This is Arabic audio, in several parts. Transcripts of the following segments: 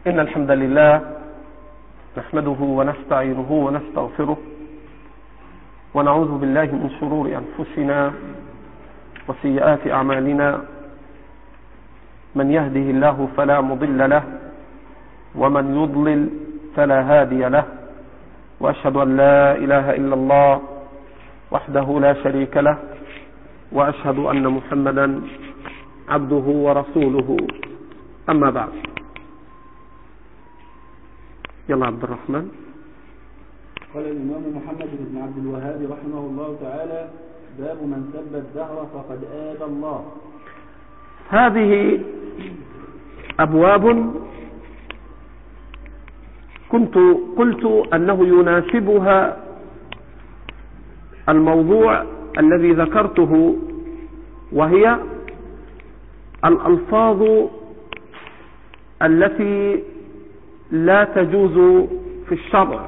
إن الحمد لله نحمده ونستعينه ونستغفره ونعوذ بالله من شرور أنفسنا وسيئات أعمالنا. من يهده الله فلا مضل له ومن يضلل فلا هادي له، وأشهد أن لا إله إلا الله وحده لا شريك له، وأشهد أن محمدا عبده ورسوله. أما بعد، يلا عبد الرحمن. قال الإمام محمد بن عبد الوهاب رحمه الله تعالى: باب من سب الدهر فقد آذى الله. هذه أبواب كنت قلت أنه يناسبها الموضوع الذي ذكرته، وهي الألفاظ التي لا تجوز في الشرع.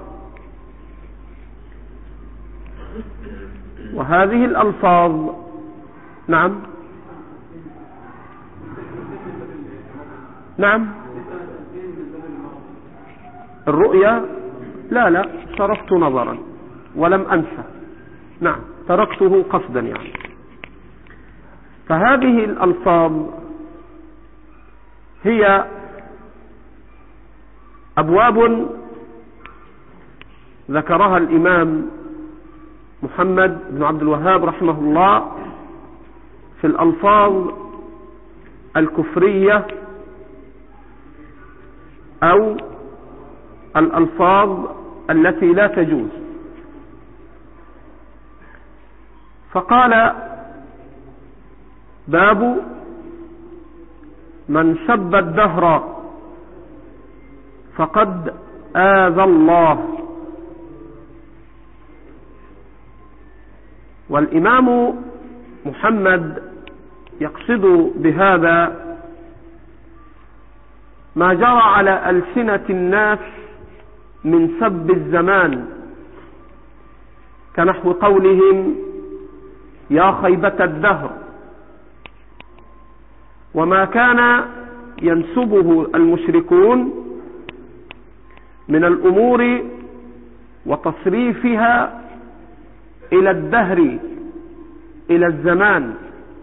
وهذه الألفاظ نعم الرؤيا لا صرفت نظرا ولم أنسى، نعم تركته قصدا يعني. فهذه الألفاظ هي أبواب ذكرها الإمام محمد بن عبد الوهاب رحمه الله في الألفاظ الكفرية أو الألفاظ التي لا تجوز. فقال: باب من سب الدهر فقد آذى الله. والإمام محمد يقصد بهذا ما جرى على ألسنة الناس من سب الزمان، كنحو قولهم: يا خيبة الدهر، وما كان ينسبه المشركون من الأمور وتصريفها إلى الدهر، إلى الزمان،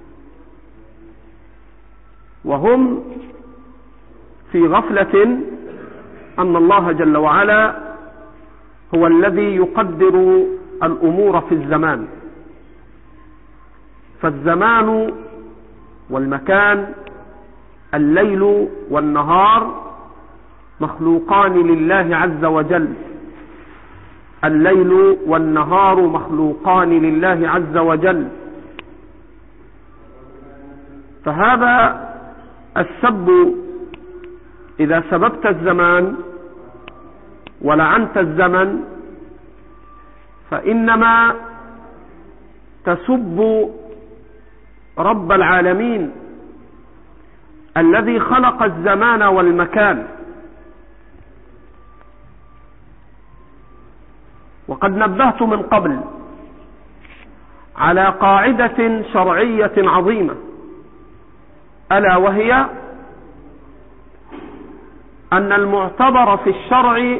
وهم في غفلة أن الله جل وعلا هو الذي يقدر الأمور في الزمان. فالزمان والمكان، الليل والنهار، مخلوقان لله عز وجل. الليل والنهار مخلوقان لله عز وجل. فهذا السب، إذا سببت الزمان ولعنت الزمن، فإنما تسب رب العالمين الذي خلق الزمان والمكان. وقد نبهت من قبل على قاعدة شرعية عظيمة، ألا وهي أن المعتبر في الشرع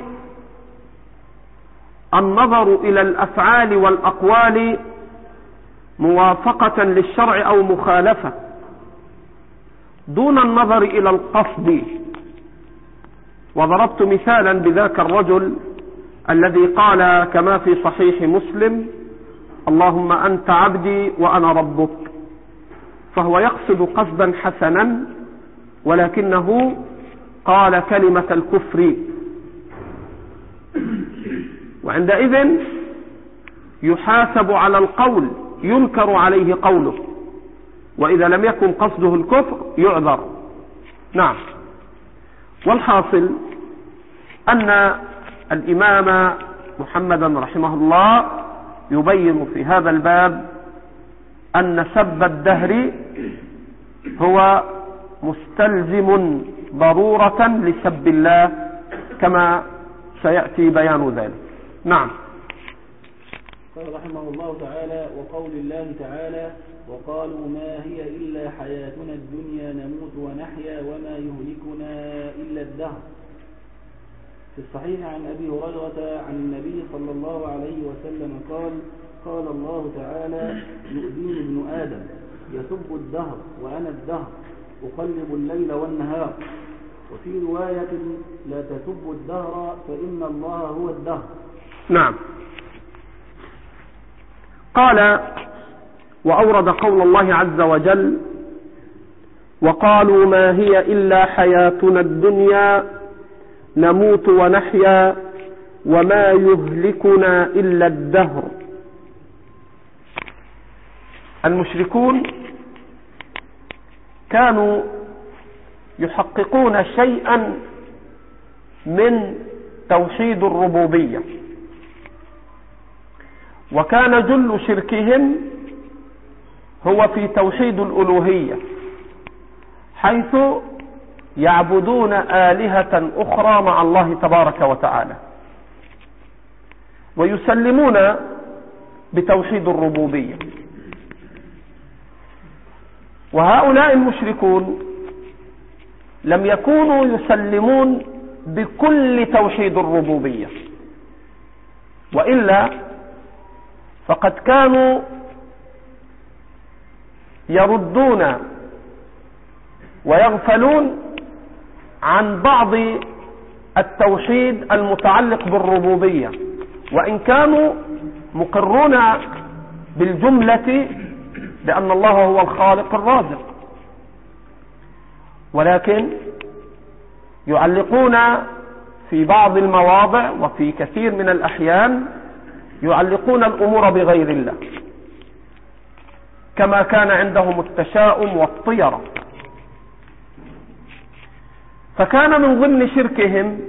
النظر إلى الأفعال والأقوال موافقة للشرع أو مخالفة، دون النظر إلى القصد. وضربت مثالا بذاك الرجل الذي قال كما في صحيح مسلم: اللهم أنت عبدي وأنا ربك. فهو يقصد قصدا حسنا، ولكنه قال كلمة الكفر، وعندئذ يحاسب على القول، ينكر عليه قوله، وإذا لم يكن قصده الكفر يعذر. نعم. والحاصل أن الإمام محمدا رحمه الله يبين في هذا الباب أن سب الدهر هو مستلزم ضرورة لسب الله، كما سيأتي بيان ذلك. نعم. قال رحمه الله تعالى: وقول الله تعالى: وقالوا ما هي إلا حياتنا الدنيا نموت ونحيا وما يهلكنا إلا الدهر في الصحيح عن أبي هريرة عن النبي صلى الله عليه وسلم قال: قال الله تعالى: يؤذيني ابن آدم يسب الدهر وأنا الدهر أقلب الليل والنهار. وفي رواية: لا تسبوا الدهر فإن الله هو الدهر. نعم. قال: وأورد قول الله عز وجل: وقالوا ما هي إلا حياتنا الدنيا نموت ونحيا وما يهلكنا إلا الدهر. المشركون كانوا يحققون شيئا من توحيد الربوبية، وكان جل شركهم هو في توحيد الألوهية، حيث يعبدون آلهة أخرى مع الله تبارك وتعالى، ويسلمون بتوحيد الربوبية. وهؤلاء المشركون لم يكونوا يسلمون بكل توحيد الربوبية، وإلا فقد كانوا يردون ويغفلون عن بعض التوحيد المتعلق بالربوبية، وإن كانوا مقرون بالجملة بأن الله هو الخالق الرازق، ولكن يعلقون في بعض المواضع وفي كثير من الأحيان يعلقون الأمور بغير الله، كما كان عندهم التشاؤم والطيرة. فكان من ضمن شركهم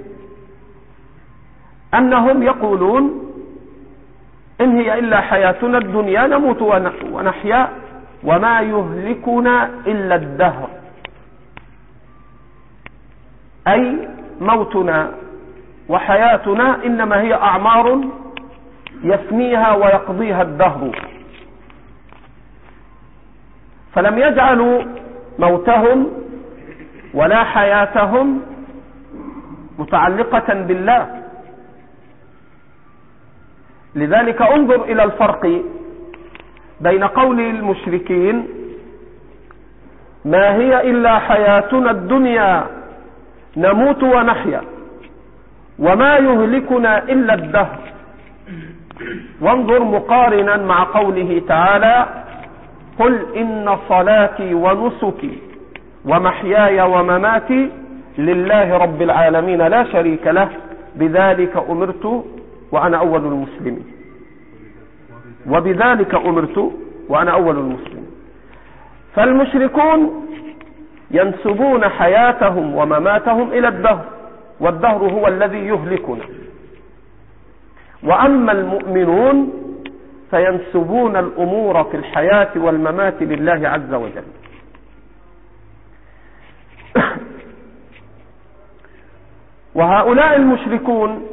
أنهم يقولون: إن هي إلا حياتنا الدنيا نموت ونحيا وما يهلكنا إلا الدهر، أي موتنا وحياتنا إنما هي أعمار يفنيها ويقضيها الدهر. فلم يجعلوا موتهم ولا حياتهم متعلقة بالله. لذلك انظر إلى الفرق بين قول المشركين: ما هي إلا حياتنا الدنيا نموت ونحيا وما يهلكنا إلا الدهر، وانظر مقارنا مع قوله تعالى: قل إن صلاتي ونسكي ومحياي ومماتي لله رب العالمين لا شريك له بذلك أمرت وأنا أول المسلمين. وبذلك أمرت وأنا أول المسلمين. فالمشركون ينسبون حياتهم ومماتهم إلى الدهر، والدهر هو الذي يهلكنا. وأما المؤمنون فينسبون الأمور في الحياة والممات لله عز وجل. وهؤلاء المشركون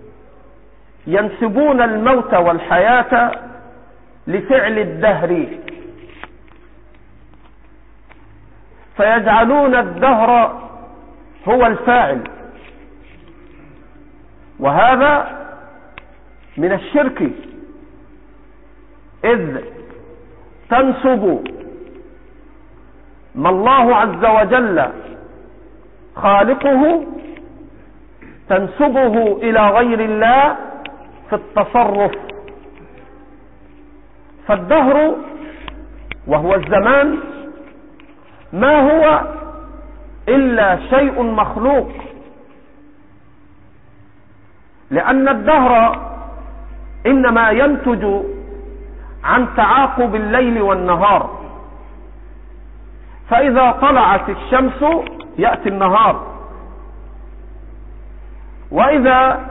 ينسبون الموت والحياة لفعل الدهر، فيجعلون الدهر هو الفاعل، وهذا من الشرك، إذ تنسب ما الله عز وجل خالقه تنسبه إلى غير الله في التصرف. فالدهر وهو الزمان ما هو إلا شيء مخلوق، لأن الدهر إنما ينتج عن تعاقب الليل والنهار، فإذا طلعت الشمس يأتي النهار، وإذا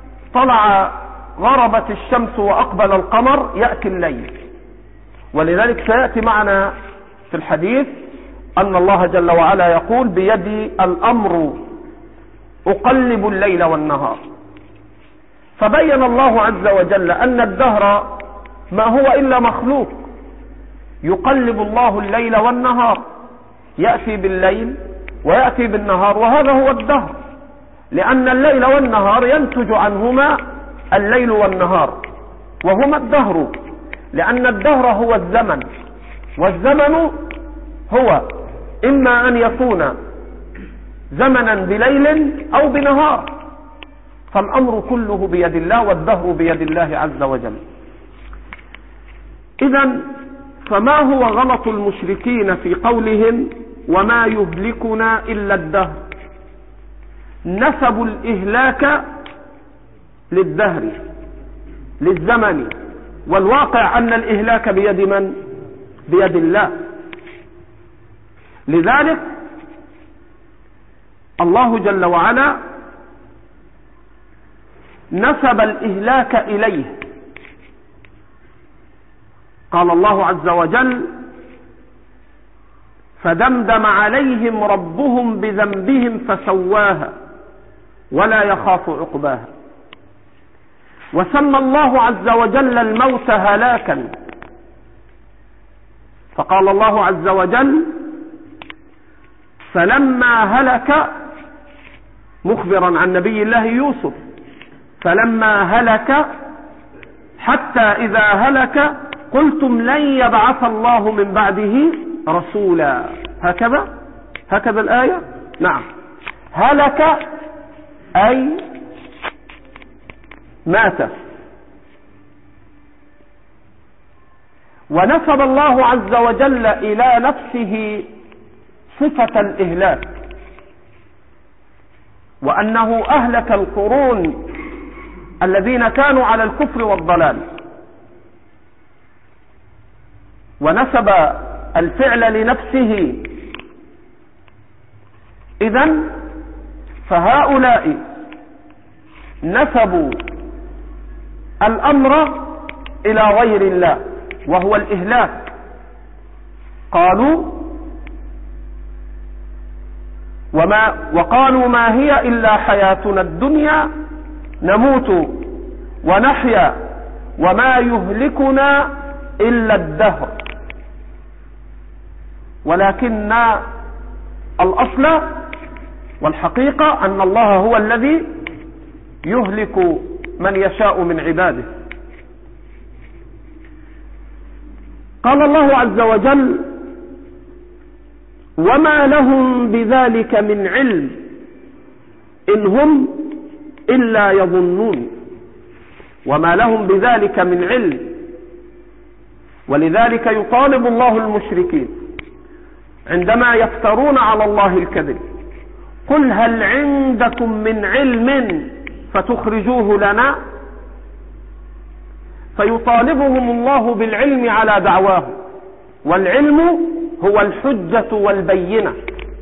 غربت الشمس وأقبل القمر يأتي الليل. ولذلك سيأتي معنا في الحديث أن الله جل وعلا يقول: بيدي الأمر أقلب الليل والنهار. فبين الله عز وجل أن الدهر ما هو إلا مخلوق، يقلب الله الليل والنهار، يأتي بالليل ويأتي بالنهار، وهذا هو الدهر. لأن الليل والنهار ينتج عنهما الليل والنهار، وهما الدهر، لأن الدهر هو الزمن، والزمن هو إما أن يكون زمنا بليل أو بنهار، فالأمر كله بيد الله، والدهر بيد الله عز وجل. إذن فما هو غلط المشركين في قولهم وما يهلكنا إلا الدهر؟ نسبوا الإهلاك للدهر، للزمن، والواقع أن الإهلاك بيد من؟ بيد الله. لذلك الله جل وعلا نسب الإهلاك إليه. قال الله عز وجل: فدمدم عليهم ربهم بذنبهم فسواها ولا يخاف عقباها. وسمى الله عز وجل الموت هلاكا، فقال الله عز وجل: فلما هلك، مخبرا عن نبي الله يوسف، فلما هلك حتى إذا هلك قلتم لن يبعث الله من بعده رسولا. هكذا الآية. نعم، هلك أي مات. ونسب الله عز وجل إلى نفسه صفة الإهلاك، وأنه أهلك القرون الذين كانوا على الكفر والضلال، ونسب الفعل لنفسه. إذن فهؤلاء نسبوا الأمر إلى غير الله وهو الإهلاك. وقالوا ما هي إلا حياتنا الدنيا نموت ونحيا وما يهلكنا إلا الدهر. ولكن الأصل والحقيقة أن الله هو الذي يهلك من يشاء من عباده. قال الله عز وجل: وما لهم بذلك من علم إن هم إلا يظنون. وما لهم بذلك من علم. ولذلك يطالب الله المشركين عندما يفترون على الله الكذب: قل هل عندكم من علم فتخرجوه لنا؟ فيطالبهم الله بالعلم على دعواه، والعلم هو الحجة والبينة.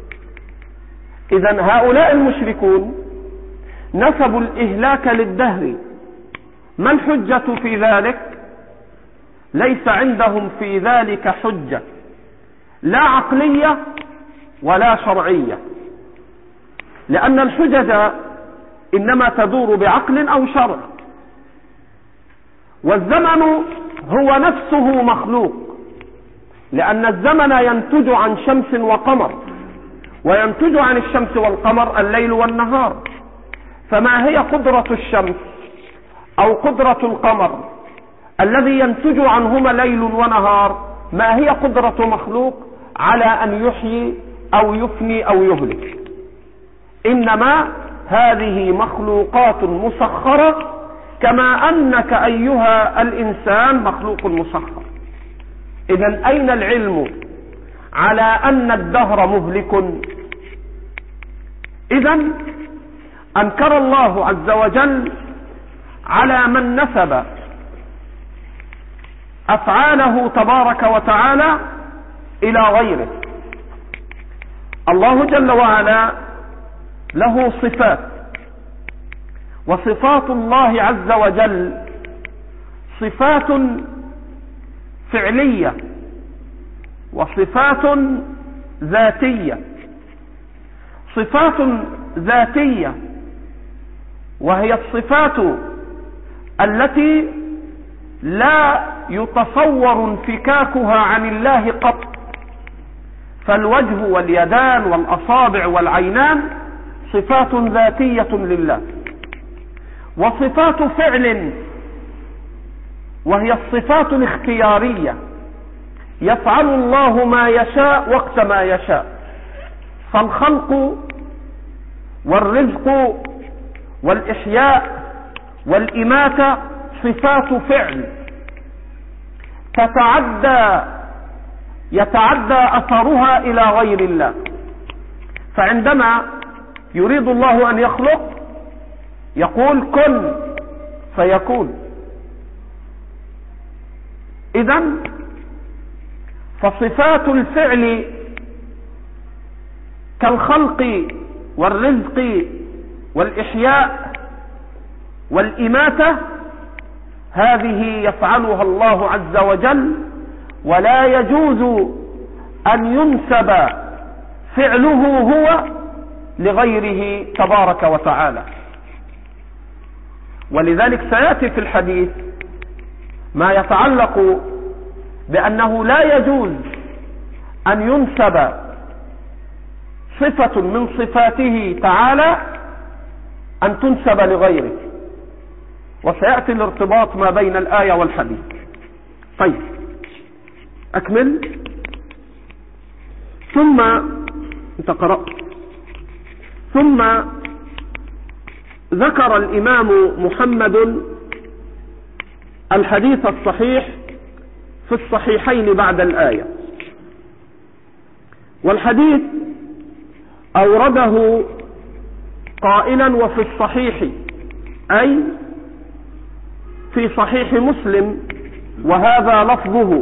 إذن هؤلاء المشركون نسبوا الإهلاك للدهر. ما الحجة في ذلك؟ ليس عندهم في ذلك حجة، لا عقلية ولا شرعية، لأن الحجج إنما تدور بعقل أو شرع. والزمن هو نفسه مخلوق، لأن الزمن ينتج عن شمس وقمر، وينتج عن الشمس والقمر الليل والنهار. فما هي قدرة الشمس أو قدرة القمر الذي ينتج عنهما ليل ونهار؟ ما هي قدرة مخلوق على أن يحيي أو يفني أو يهلك؟ إنما هذه مخلوقات مسخرة، كما أنك أيها الإنسان مخلوق مسخر. إذن أين العلم على أن الدهر مهلك؟ إذن أنكر الله عز وجل على من نسب أفعاله تبارك وتعالى إلى غيره. الله جل وعلا له صفات، وصفات الله عز وجل صفات فعلية وصفات ذاتية. صفات ذاتية وهي الصفات التي لا يتصور انفكاكها عن الله قط، فالوجه واليدان والأصابع والعينان صفات ذاتية لله، وصفات فعل وهي الصفات الاختيارية، يفعل الله ما يشاء وقت ما يشاء. فالخلق والرزق والإحياء والإماتة صفات فعل يتعدى أثرها إلى غير الله. فعندما يريد الله أن يخلق يقول كن فيكون. إذن فصفات الفعل كالخلق والرزق والإحياء والإماتة هذه يفعلها الله عز وجل، ولا يجوز أن ينسب فعله هو لغيره تبارك وتعالى. ولذلك سيأتي في الحديث ما يتعلق بأنه لا يجوز أن ينسب صفة من صفاته تعالى أن تنسب لغيره، وسيأتي الارتباط ما بين الآية والحديث. طيب أكمل. ثم انت قرأت. ثم ذكر الإمام محمد الحديث الصحيح في الصحيحين بعد الآية، والحديث أورده قائلا وفي الصحيح، أي في صحيح مسلم، وهذا لفظه.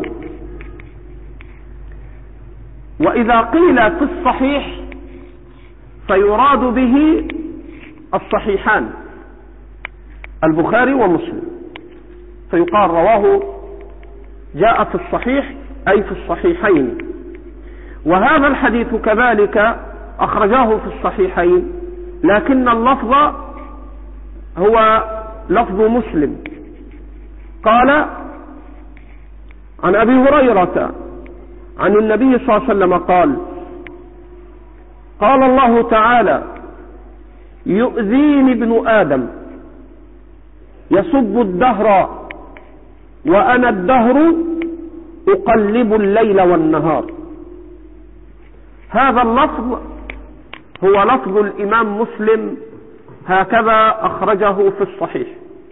وإذا قيل في الصحيح فيراد به الصحيحان البخاري ومسلم، فيقال رواه جاء في الصحيح أي في الصحيحين. وهذا الحديث كذلك أخرجاه في الصحيحين، لكن اللفظ هو لفظ مسلم. قال عن أبي هريرة عن النبي صلى الله عليه وسلم قال: قال الله تعالى: يؤذيني ابن آدم يسب الدهر وأنا الدهر أقلب الليل والنهار. هذا اللفظ هو لفظ الإمام مسلم، هكذا أخرجه في الصحيح.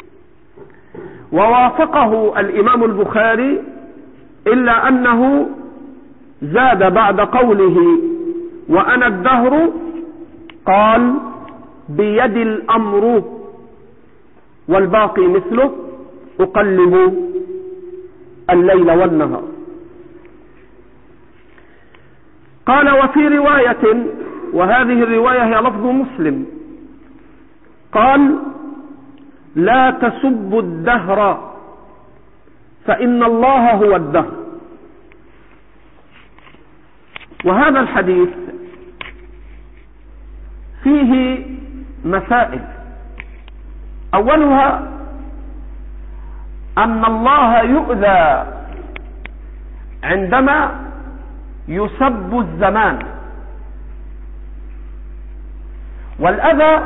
ووافقه الإمام البخاري، إلا أنه زاد بعد قوله وأنا الدهر قال: بيد الأمر، والباقي مثله أقلب الليل والنهار. قال: وفي رواية، وهذه الرواية هي لفظ مسلم، قال: لا تسبوا الدهر فإن الله هو الدهر. وهذا الحديث فيه مسائل. أولها أن الله يؤذى عندما يسب الزمان، والأذى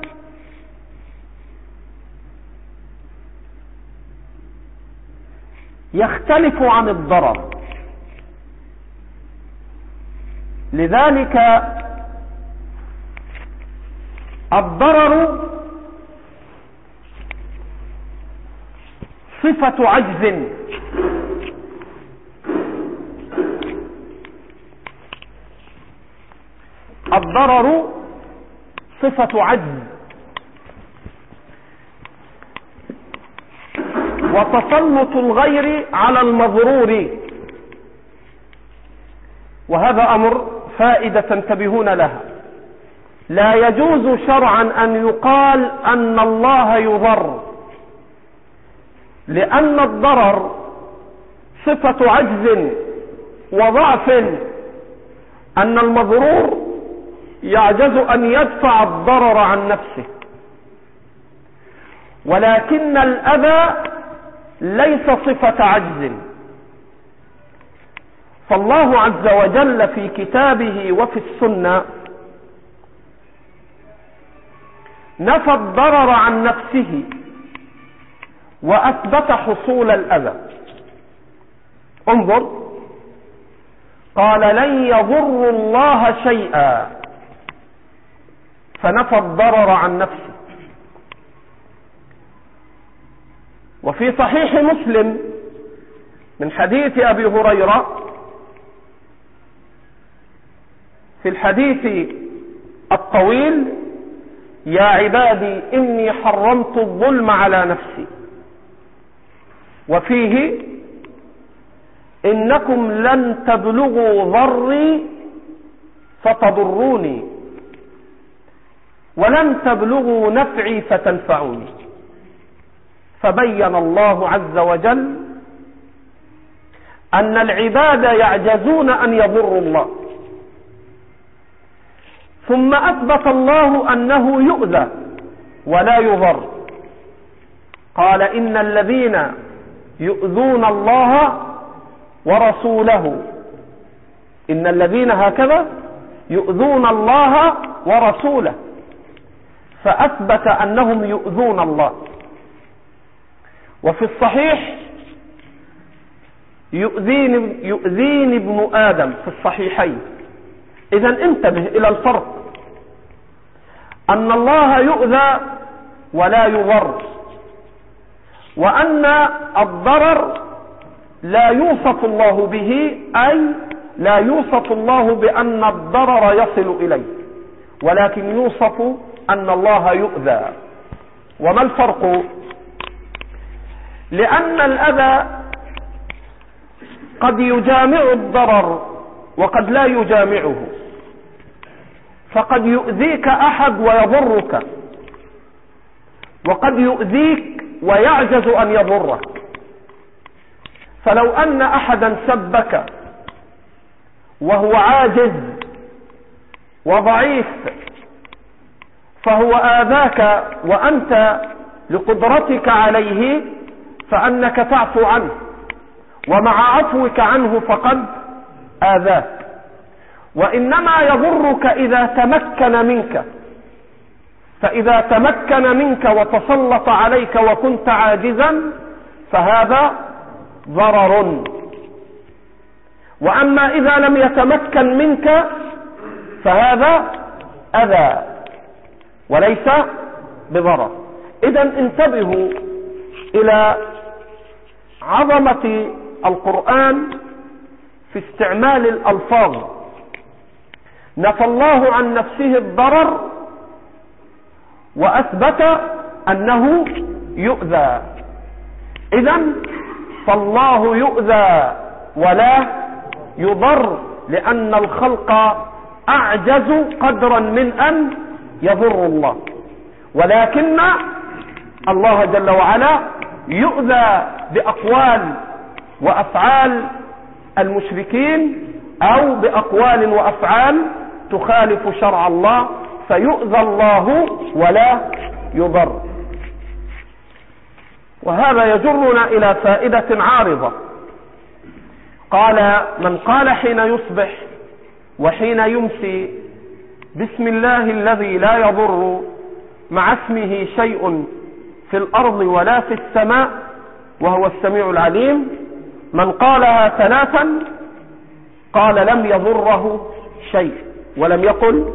يختلف عن الضرر. لذلك الضرر صفة عجز، الضرر صفة عجز وتسلط الغير على المضرور، وهذا أمر فائدة تنتبهون لها. لا يجوز شرعا أن يقال أن الله يضر، لأن الضرر صفة عجز وضعف، أن المضرور يعجز أن يدفع الضرر عن نفسه. ولكن الأذى ليس صفة عجز. فالله عز وجل في كتابه وفي السنة نفى الضرر عن نفسه وأثبت حصول الأذى. انظر، قال لن يضر الله شيئا، فنفى الضرر عن نفسه. وفي صحيح مسلم من حديث أبي هريرة في الحديث الطويل: يا عبادي إني حرمت الظلم على نفسي. وفيه: إنكم لن تبلغوا ضري فتضروني ولن تبلغوا نفعي فتنفعوني. فبين الله عز وجل أن العباد يعجزون أن يضروا الله، ثم أثبت الله أنه يؤذى ولا يضر. قال إن الذين يؤذون الله ورسوله، إن الذين هكذا يؤذون الله ورسوله، فأثبت أنهم يؤذون الله. وفي الصحيح: يؤذيني ابن آدم، في الصحيحين. إذن انتبه إلى الفرق، أن الله يؤذى ولا يضر، وأن الضرر لا يوصف الله به، أي لا يوصف الله بأن الضرر يصل إليه، ولكن يوصف أن الله يؤذى. وما الفرق؟ لأن الأذى قد يجامع الضرر وقد لا يجامعه، فقد يؤذيك أحد ويضرك، وقد يؤذيك ويعجز أن يضرك. فلو أن أحدا سبك وهو عاجز وضعيف فهو آذاك، وأنت لقدرتك عليه فأنك تعفو عنه، ومع عفوك عنه فقد آذاك. وإنما يضرك إذا تمكن منك، فإذا تمكن منك وتسلط عليك وكنت عاجزا فهذا ضرر. وأما إذا لم يتمكن منك فهذا أذى وليس بضرر. إذن انتبهوا إلى عظمة القرآن في استعمال الألفاظ. نفى الله عن نفسه الضرر وأثبت أنه يؤذى. إذن فالله يؤذى ولا يضر، لأن الخلق أعجز قدرا من أن يضر الله، ولكن الله جل وعلا يؤذى بأقوال وأفعال المشركين أو بأقوال وأفعال تخالف شرع الله، فيؤذى الله ولا يضر. وهذا يجرنا إلى فائدة عارضة. قال من قال حين يصبح وحين يمسي بسم الله الذي لا يضر مع اسمه شيء في الأرض ولا في السماء وهو السميع العليم، من قالها ثلاثا قال لم يضره شيء، ولم يقل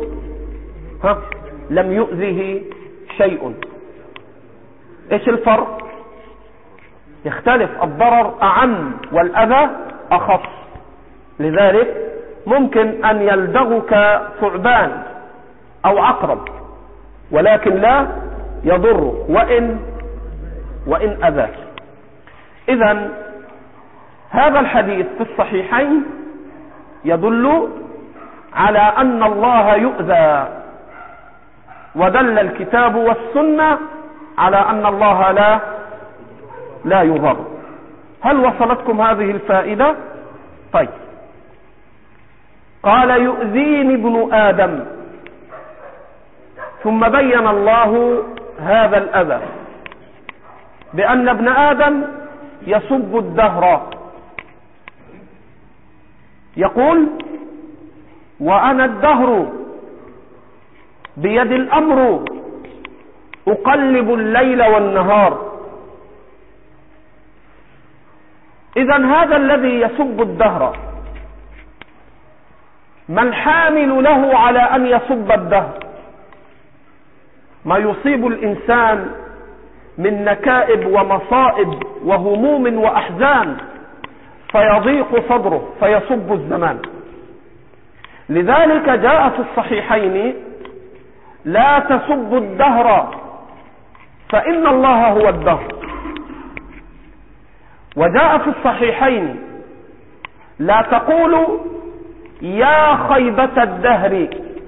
لم يؤذه شيء. ايش الفرق؟ يختلف، الضرر أعم والأذى أخف. لذلك ممكن أن يلدغك ثعبان أو عقرب ولكن لا يضر وإن أذاك. إذن هذا الحديث في الصحيحين يدل على أن الله يؤذى، ودل الكتاب والسنة على أن الله لا يضر. هل وصلتكم هذه الفائدة؟ طيب. قال يؤذيني ابن آدم، ثم بين الله هذا الأذى بأن ابن آدم يسب الدهر، يقول وأنا الدهر بيد الأمر أقلب الليل والنهار. إذن هذا الذي يسب الدهر ما الحامل له على أن يسب الدهر؟ ما يصيب الإنسان من نكائب ومصائب وهموم وأحزان فيضيق صدره فيسب الزمان. لذلك جاء في الصحيحين: لا تسبوا الدهر فإن الله هو الدهر. وجاء في الصحيحين: لا تقولوا يا خيبة الدهر،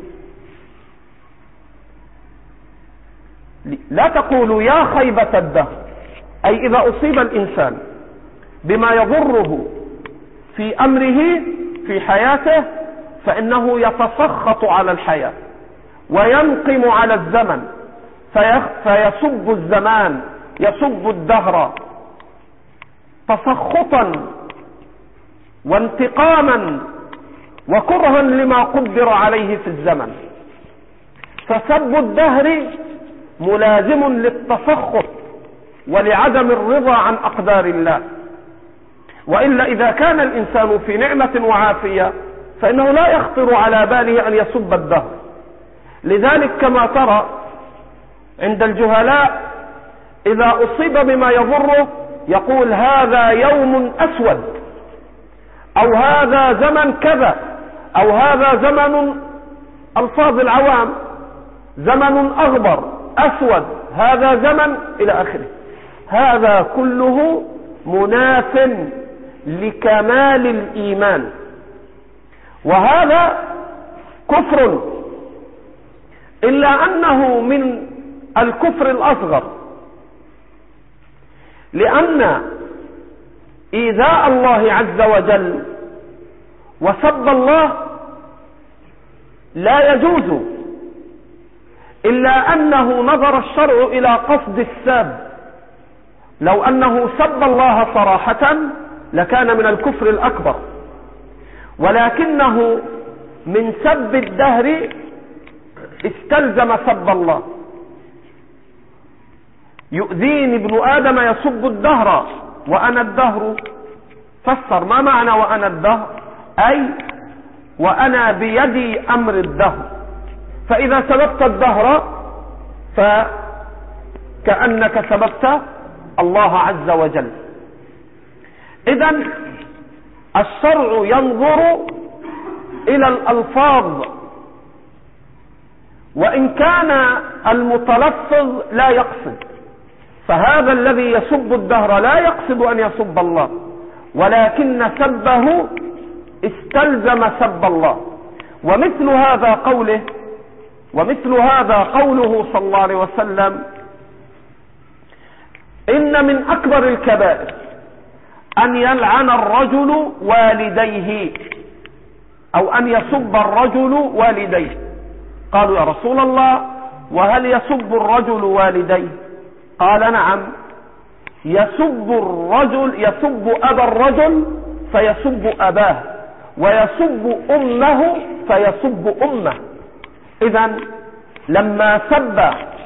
لا تقولوا يا خيبة الدهر، أي إذا أصيب الإنسان بما يضره في أمره في حياته فإنه يتسخط على الحياة وينقم على الزمن فيسب الزمان، يسب الدهر تسخطا وانتقاما وكرها لما قدر عليه في الزمن. فسب الدهر ملازم للتسخط ولعدم الرضا عن أقدار الله. وإلا إذا كان الإنسان في نعمة وعافية فإنه لا يخطر على باله أن يسب الدهر. لذلك كما ترى عند الجهلاء إذا أصيب بما يضره يقول هذا يوم أسود، أو هذا زمن كذا، أو هذا زمن، ألفاظ العوام، زمن أغبر أسود، هذا زمن إلى آخره. هذا كله مناف لكمال الإيمان، وهذا كفر، إلا أنه من الكفر الأصغر، لأن إيذاء الله عز وجل وسب الله لا يجوز، إلا أنه نظر الشرع إلى قصد الساب. لو أنه سب الله صراحة لكان من الكفر الأكبر، ولكنه من سب الدهر استلزم سب الله. يؤذيني ابن آدم يسب الدهر وأنا الدهر. فسر ما معنى وأنا الدهر؟ أي وأنا بيدي أمر الدهر. فإذا سببت الدهر فكأنك سببت الله عز وجل. إذن الشرع ينظر إلى الألفاظ، وإن كان المتلفظ لا يقصد، فهذا الذي يسب الدهر لا يقصد أن يسب الله، ولكن سبه استلزم سب الله. ومثل هذا قوله صلى الله عليه وسلم: إن من أكبر الكبائر أن يلعن الرجل والديه، أو أن يسب الرجل والديه. قالوا يا رسول الله وهل يسب الرجل والديه؟ قال نعم، يسب أبا الرجل فيسب أباه، ويسب أمه فيسب أمه. إذن لما سب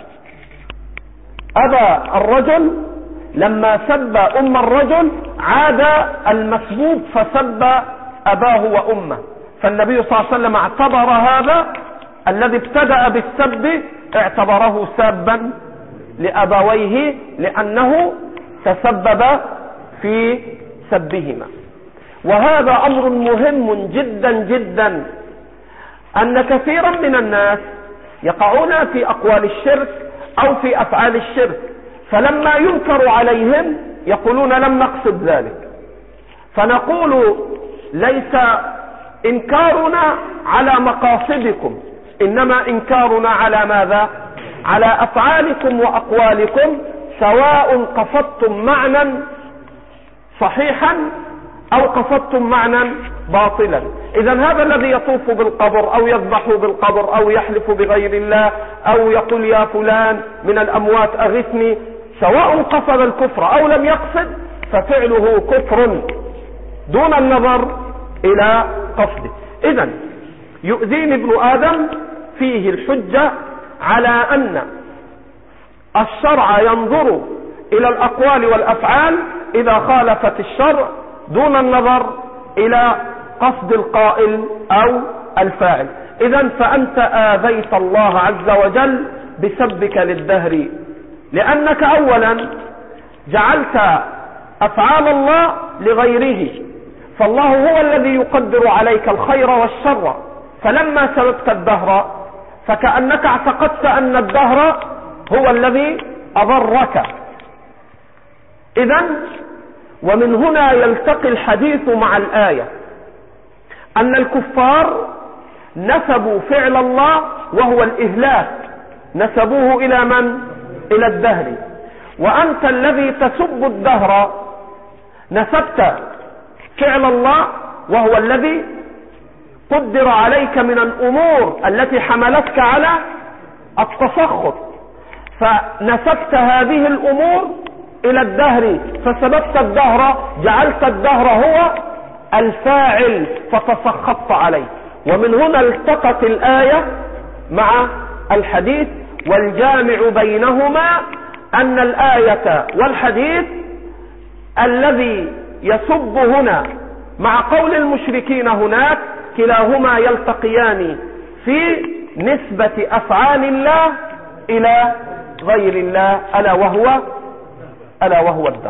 أبا الرجل، لما سب أم الرجل، عاد المسبوب فسب أباه وأمه. فالنبي صلى الله عليه وسلم اعتبر هذا الذي ابتدأ بالسب اعتبره سابا لأبويه، لأنه تسبب في سبهما. وهذا أمر مهم جدا جدا، أن كثيرا من الناس يقعون في أقوال الشرك أو في أفعال الشرك، فلما ينكر عليهم يقولون لم نقصد ذلك. فنقول ليس إنكارنا على مقاصدكم، إنما إنكارنا على ماذا؟ على أفعالكم وأقوالكم، سواء قصدتم معنى صحيحا أو قصدتم معنى باطلا. إذن هذا الذي يطوف بالقبر أو يذبح بالقبر أو يحلف بغير الله أو يقول يا فلان من الأموات أغثني، سواء قصد الكفر أو لم يقصد ففعله كفر دون النظر إلى قصده. إذن يؤذيني ابن آدم فيه الحجة على أن الشرع ينظر إلى الأقوال والأفعال إذا خالفت الشرع دون النظر إلى قصد القائل أو الفاعل. إذن فأنت آذيت الله عز وجل بسبك للدهر، لأنك أولا جعلت أفعال الله لغيره، فالله هو الذي يقدر عليك الخير والشر، فلما سببت الدهر فكأنك اعتقدت أن الدهر هو الذي أضرك. إذن ومن هنا يلتقي الحديث مع الآية، أن الكفار نسبوا فعل الله وهو الإهلاك، نسبوه إلى من؟ إلى الدهر. وأنت الذي تسب الدهر نسبت فعل الله وهو الذي قدر عليك من الأمور التي حملتك على التسخط، فنسبت هذه الأمور إلى الدهر، فسببت الدهر، جعلت الدهر هو الفاعل فتسخطت عليه. ومن هنا التقت الآية مع الحديث، والجامع بينهما أن الآية والحديث الذي يسب هنا مع قول المشركين هناك كلاهما يلتقيان في نسبة أفعال الله إلى غير الله، ألا وهو الدهر.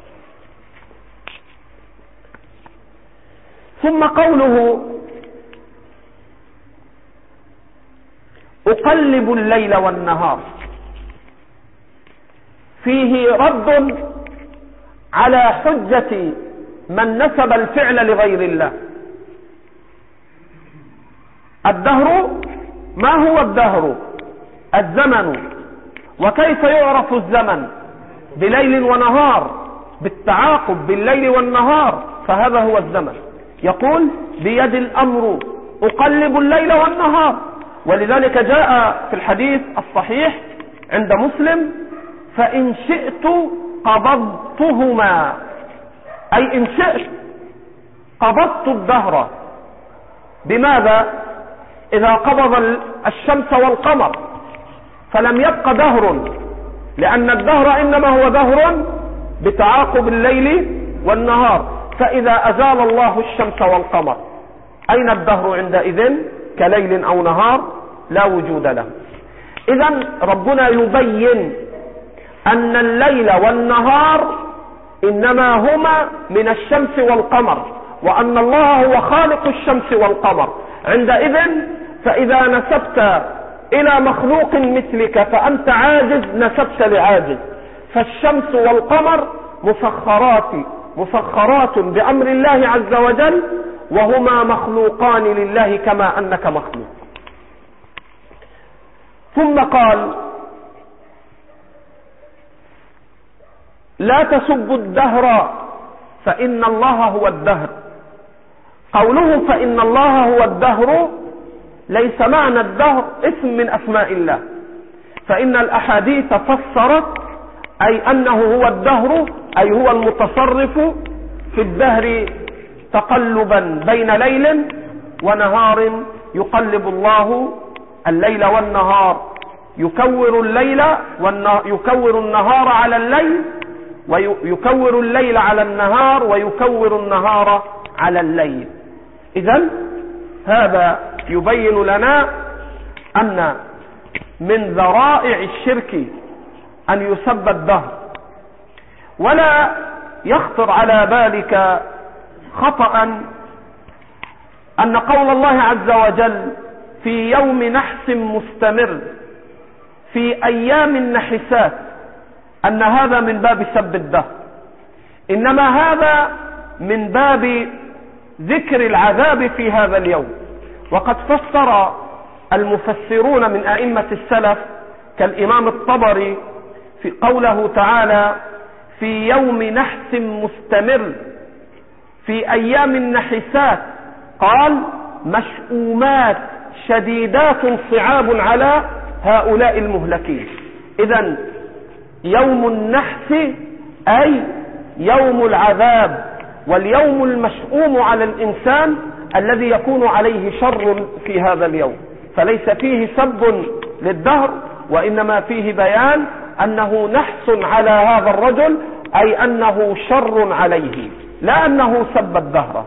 ثم قوله أقلب الليل والنهار فيه رد على حجة من نسب الفعل لغير الله. الدهر ما هو الدهر؟ الزمن. وكيف يعرف الزمن؟ بليل ونهار، بالتعاقب بالليل والنهار، فهذا هو الزمن. يقول بيد الأمر أقلب الليل والنهار، ولذلك جاء في الحديث الصحيح عند مسلم فإن شئت قبضتهما، أي إن شئت قبضت الدهر. بماذا؟ إذا قبض الشمس والقمر فلم يبق دهر، لأن الدهر إنما هو دهر بتعاقب الليل والنهار، فإذا أزال الله الشمس والقمر أين الدهر عندئذ؟ كليل أو نهار لا وجود له. إذن ربنا يبين أن الليل والنهار إنما هما من الشمس والقمر، وأن الله هو خالق الشمس والقمر. عندئذ فإذا نسبت إلى مخلوق مثلك فأنت عاجز، نسبت لعاجز. فالشمس والقمر مسخرات بأمر الله عز وجل، وهما مخلوقان لله كما أنك مخلوق. ثم قال لا تسبوا الدهر فإن الله هو الدهر. قوله فإن الله هو الدهر ليس معنى الدهر اسم من أسماء الله، فإن الأحاديث فسرت أي أنه هو الدهر، أي هو المتصرف في الدهر تقلبا بين ليل ونهار. يقلب الله الليل والنهار، يكور النهار على الليل، ويكور الليل على النهار، ويكور النهار على الليل. إذن هذا يبين لنا أن من ذرائع الشرك أن يسب الدهر. ولا يخطر على بالك خطأ أن قول الله عز وجل في يوم نحس مستمر في أيام النحسات أن هذا من باب سب الدهر، إنما هذا من باب ذكر العذاب في هذا اليوم. وقد فسر المفسرون من أئمة السلف كالإمام الطبري في قوله تعالى في يوم نحس مستمر في أيام النحسات، قال مشؤومات شديدات صعاب على هؤلاء المهلكين. إذن يوم النحس أي يوم العذاب، واليوم المشؤوم على الإنسان الذي يكون عليه شر في هذا اليوم، فليس فيه سب للدهر، وإنما فيه بيان أنه نحس على هذا الرجل، أي أنه شر عليه، لا أنه سب الدهر.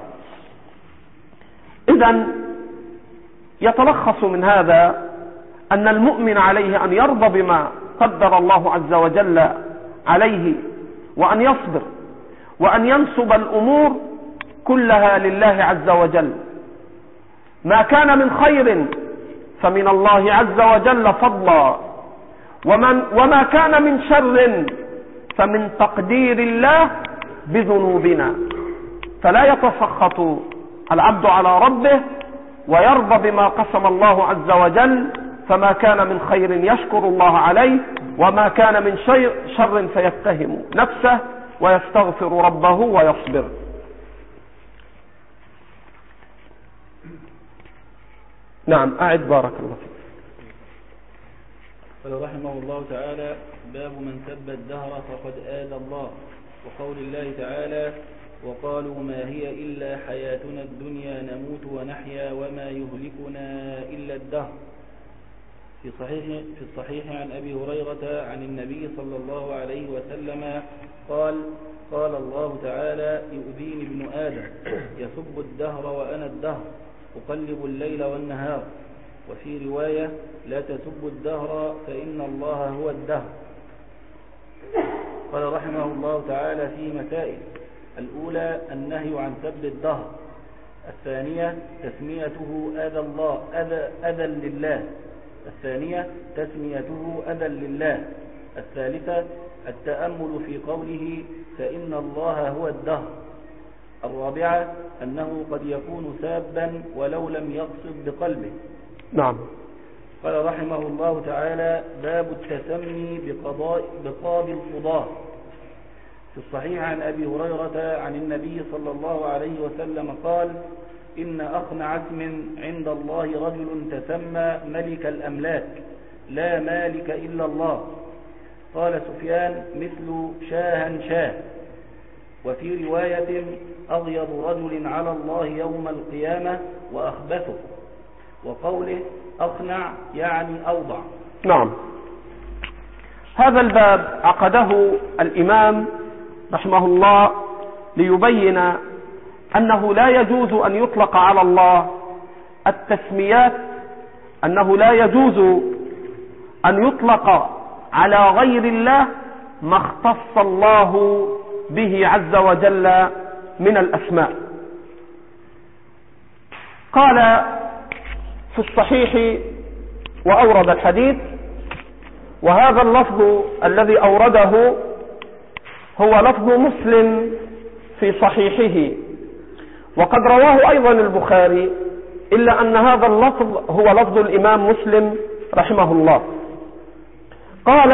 إذن يتلخص من هذا أن المؤمن عليه أن يرضى بما قدر الله عز وجل عليه، وأن يصبر، وأن ينسب الأمور كلها لله عز وجل. ما كان من خير فمن الله عز وجل فضلا، وما كان من شر فمن تقدير الله بذنوبنا. فلا يتسخط العبد على ربه، ويرضى بما قسم الله عز وجل، فما كان من خير يشكر الله عليه، وما كان من شر فيتهم نفسه ويستغفر ربه ويصبر. نعم، أعد بارك الله فيك. قال رحمه الله تعالى: باب من سب الدهر فقد آذى الله. وقول الله تعالى: وقالوا ما هي إلا حياتنا الدنيا نموت ونحيا وما يهلكنا إلا الدهر. في الصحيح عن أبي هريرة عن النبي صلى الله عليه وسلم قال: قال الله تعالى: يؤذيني ابن آدم يسب الدهر وأنا الدهر أقلب الليل والنهار. وفي رواية: لا تسبوا الدهر فإن الله هو الدهر. قال رحمه الله تعالى في مسائل: الأولى النهي عن سب الدهر. الثانية تسميته أذى لله. الثانية تسميته أذى لله. الثالثة التأمل في قوله فإن الله هو الدهر. الرابعة أنه قد يكون سابا ولو لم يقصد بقلبه. نعم. قال رحمه الله تعالى: باب التسمي بقاضي القضاة. في الصحيح عن أبي هريرة عن النبي صلى الله عليه وسلم قال: إن أخنع اسم عند الله رجل تسمى ملك الأملاك لا مالك إلا الله. قال سفيان: مثل شاه. وفي رواية: أغيض رجل على الله يوم القيامة وأخبثه. وقوله أخنع يعني أوضع. نعم. هذا الباب عقده الإمام رحمه الله ليبين أنه لا يجوز أن يطلق على الله التسميات، أنه لا يجوز أن يطلق على غير الله ما اختص الله به عز وجل من الأسماء. قال في الصحيح وأورد الحديث، وهذا اللفظ الذي أورده هو لفظ مسلم في صحيحه، وقد رواه أيضا البخاري، إلا أن هذا اللفظ هو لفظ الإمام مسلم رحمه الله. قال: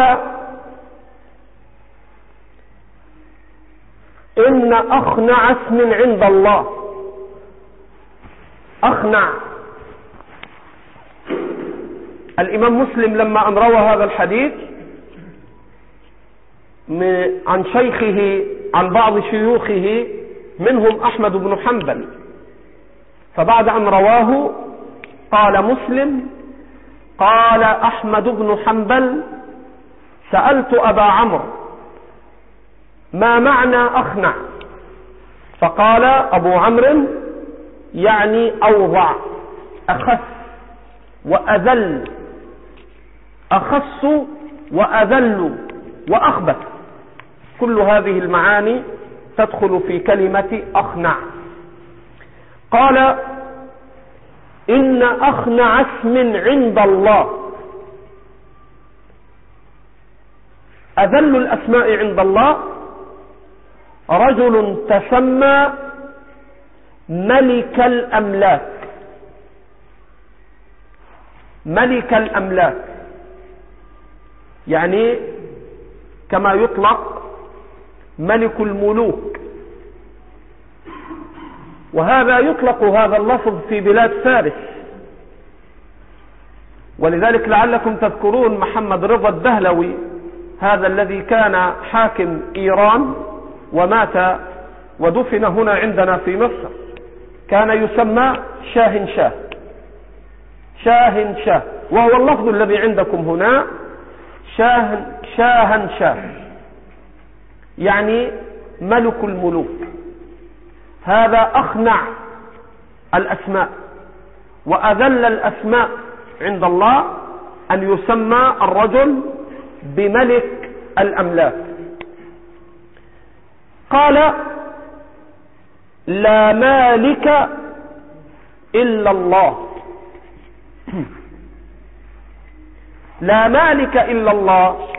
إن أخنع اسم عند الله. أخنع. الإمام مسلم لما أن روى هذا الحديث عن شيخه عن بعض شيوخه منهم أحمد بن حنبل، فبعد أن رواه قال مسلم: قال أحمد بن حنبل: سألت أبا عمرو ما معنى أخنع؟ فقال أبو عمرو: يعني أوضع، أخس وأذل، أخص وأذل وأخبث. كل هذه المعاني تدخل في كلمة أخنع. قال: إن أخنع اسم عند الله. أذل الأسماء عند الله رجل تسمى ملك الأملاك. ملك الأملاك يعني كما يطلق ملك الملوك، وهذا يطلق هذا اللفظ في بلاد فارس. ولذلك لعلكم تذكرون محمد رضا الدهلوي، هذا الذي كان حاكم إيران ومات ودفن هنا عندنا في مصر، كان يسمى شاه. وهو اللفظ الذي عندكم هنا شاهنشاه، يعني ملك الملوك. هذا أخنع الأسماء وأذل الأسماء عند الله أن يسمى الرجل بملك الأملاك. قال: لا مالك إلا الله. لا مالك إلا الله.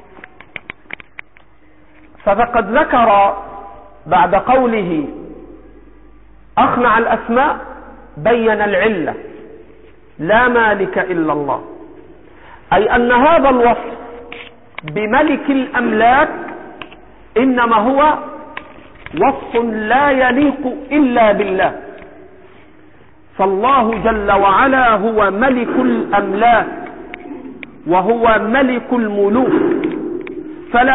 فقد ذكر بعد قوله أخنع الأسماء بين العلة، لا مالك إلا الله، أي أن هذا الوصف بملك الأملاك إنما هو وصف لا يليق إلا بالله. فالله جل وعلا هو ملك الأملاك وهو ملك الملوك، فلا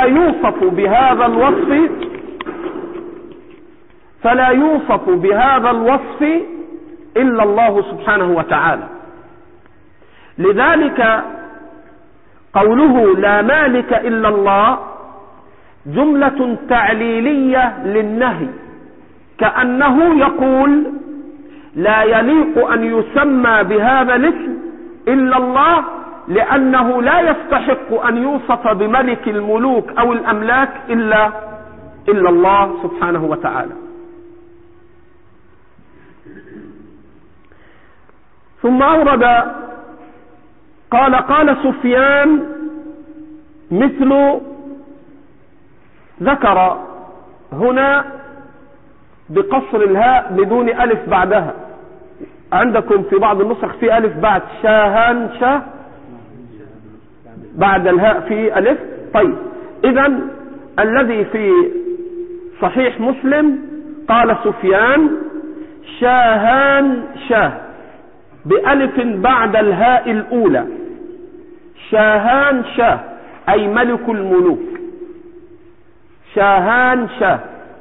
يوصف بهذا الوصف إلا الله سبحانه وتعالى. لذلك قوله لا مالك إلا الله جملة تعليلية للنهي، كأنه يقول لا يليق أن يسمى بهذا الاسم إلا الله، لأنه لا يستحق أن يوصف بملك الملوك أو الأملاك إلا الله سبحانه وتعالى. ثم أورد قال سفيان مثل، ذكر هنا بقصر الهاء بدون ألف بعدها. عندكم في بعض النسخ في ألف بعد شاهنشاه، بعد الهاء في ألف. طيب، إذن الذي في صحيح مسلم قال سفيان شاهنشاه بألف بعد الهاء الأولى، شاهنشاه أي ملك الملوك، شاهنشاه.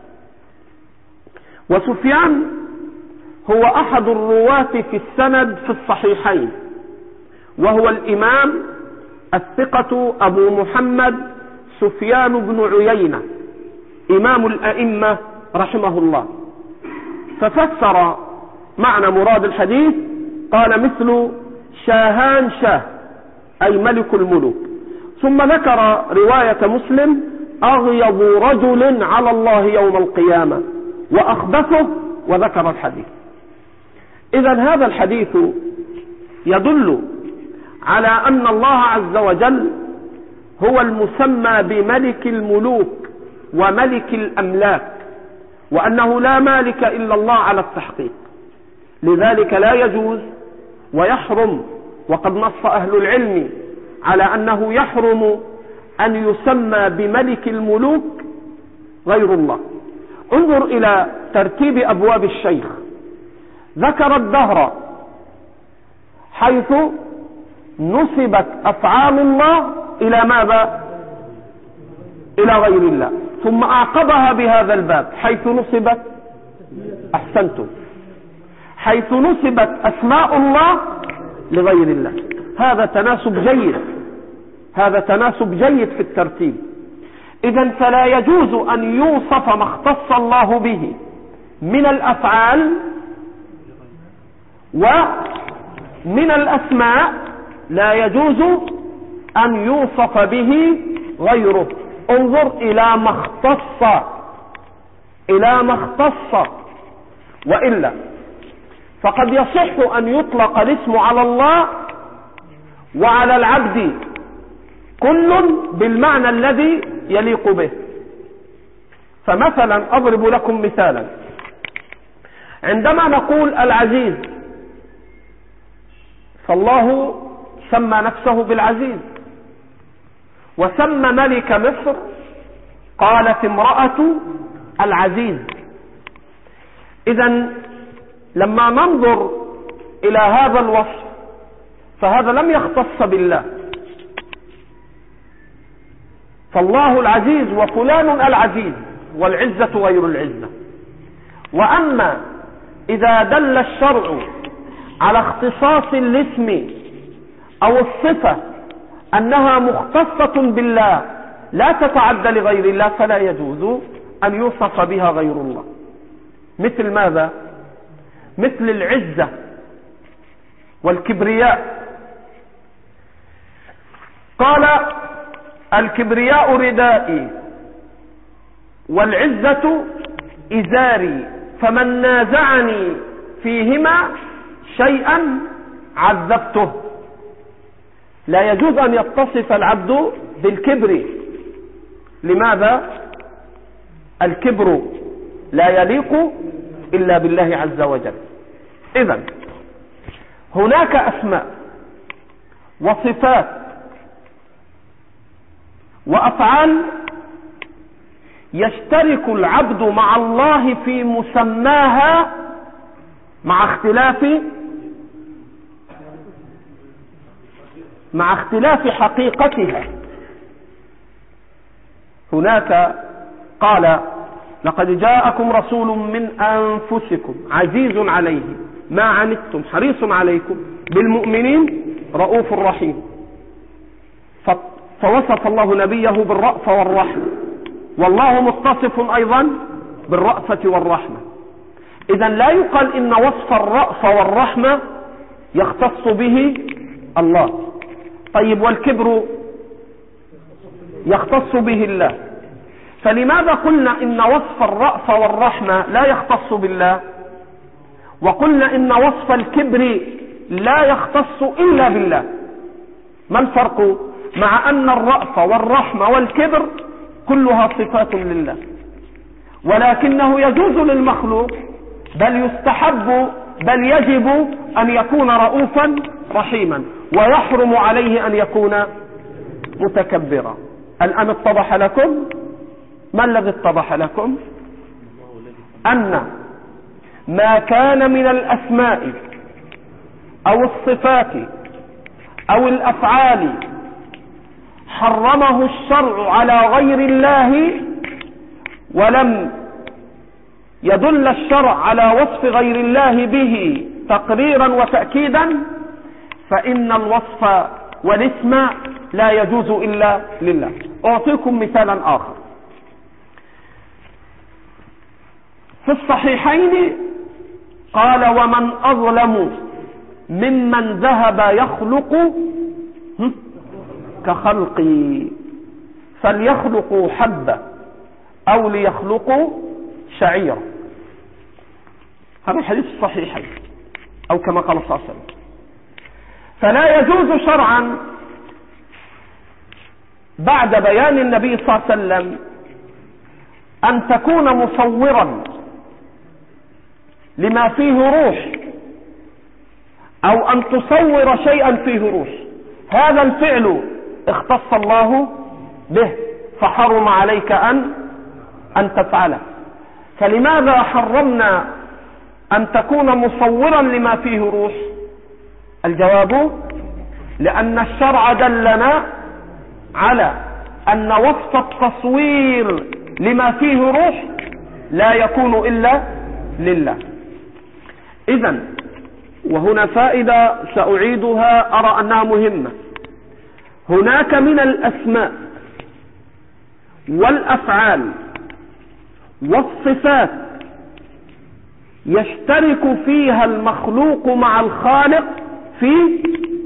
وسفيان هو أحد الرواة في السند في الصحيحين، وهو الإمام الثقة أبو محمد سفيان بن عيينة إمام الأئمة رحمه الله. ففسر معنى مراد الحديث قال مثل شاهنشاه أي ملك الملوك. ثم ذكر رواية مسلم أغيظ رجل على الله يوم القيامة وأخبثه، وذكر الحديث. إذن هذا الحديث يدل على أن الله عز وجل هو المسمى بملك الملوك وملك الأملاك، وأنه لا مالك إلا الله على التحقيق. لذلك لا يجوز ويحرم، وقد نص أهل العلم على أنه يحرم أن يسمى بملك الملوك غير الله. انظر إلى ترتيب أبواب الشيخ، ذكر الدهر حيث نسبت أفعال الله إلى ماذا؟ إلى غير الله، ثم أعقبها بهذا الباب حيث نسبت، أحسنتم، حيث نسبت أسماء الله لغير الله. هذا تناسب جيد في الترتيب. إذن فلا يجوز أن يوصف ما اختص الله به من الأفعال ومن الأسماء، لا يجوز أن يوصف به غيره. انظر إلى ما اختص، وإلا فقد يصح أن يطلق الاسم على الله وعلى العبد كل بالمعنى الذي يليق به. فمثلا أضرب لكم مثالا، عندما نقول العزيز، فالله سمى نفسه بالعزيز، وسمى ملك مصر قالت امرأة العزيز. إذن لما ننظر إلى هذا الوصف فهذا لم يختص بالله، فالله العزيز وفلان العزيز، والعزة غير العزة. وأما إذا دل الشرع على اختصاص الاسم أو الصفة أنها مختصة بالله لا تتعدى لغير الله فلا يجوز أن يوصف بها غير الله. مثل ماذا؟ مثل العزة والكبرياء. قال الكبرياء ردائي والعزة إزاري فمن نازعني فيهما شيئا عذبته. لا يجوز أن يتصف العبد بالكبر. لماذا؟ الكبر لا يليق إلا بالله عز وجل. إذن هناك أسماء وصفات وأفعال يشترك العبد مع الله في مسماها مع اختلاف حقيقتها. هناك قال لقد جاءكم رسول من أنفسكم عزيز عليه ما عنتم حريص عليكم بالمؤمنين رؤوف رحيم. فوصف الله نبيه بالرأفة والرحمة، والله متصف أيضا بالرأفة والرحمة. إذن لا يقال إن وصف الرأفة والرحمة يختص به الله. طيب والكبر يختص به الله، فلماذا قلنا إن وصف الرأفة والرحمة لا يختص بالله، وقلنا إن وصف الكبر لا يختص إلا بالله؟ ما الفرق؟ مع أن الرأفة والرحمة والكبر كلها صفات لله، ولكنه يجوز للمخلوق بل يستحب بل يجب أن يكون رؤوفا رحيما، ويحرم عليه أن يكون متكبرا. الآن اتضح لكم؟ ما الذي اتضح لكم؟ أن ما كان من الأسماء أو الصفات أو الأفعال حرمه الشرع على غير الله ولم يدل الشرع على وصف غير الله به تقريرا وتأكيدا، فإن الوصف والاسم لا يجوز إلا لله. أعطيكم مثالا آخر. في الصحيحين قال ومن أظلم ممن ذهب يخلق كخلقي فليخلقوا حبة أو ليخلقوا شعيرا. هذا الحديث الصحيحين أو كما قال صلى الله عليه وسلم. فلا يجوز شرعا بعد بيان النبي صلى الله عليه وسلم أن تكون مصورا لما فيه روح أو أن تصور شيئا فيه روح. هذا الفعل اختص الله به فحرم عليك أن تفعله. فلماذا حرمنا أن تكون مصورا لما فيه روح؟ الجواب لأن الشرع دلنا على أن وصف التصوير لما فيه روح لا يكون إلا لله. إذن وهنا فائدة سأعيدها أرى أنها مهمة. هناك من الأسماء والأفعال والصفات يشترك فيها المخلوق مع الخالق في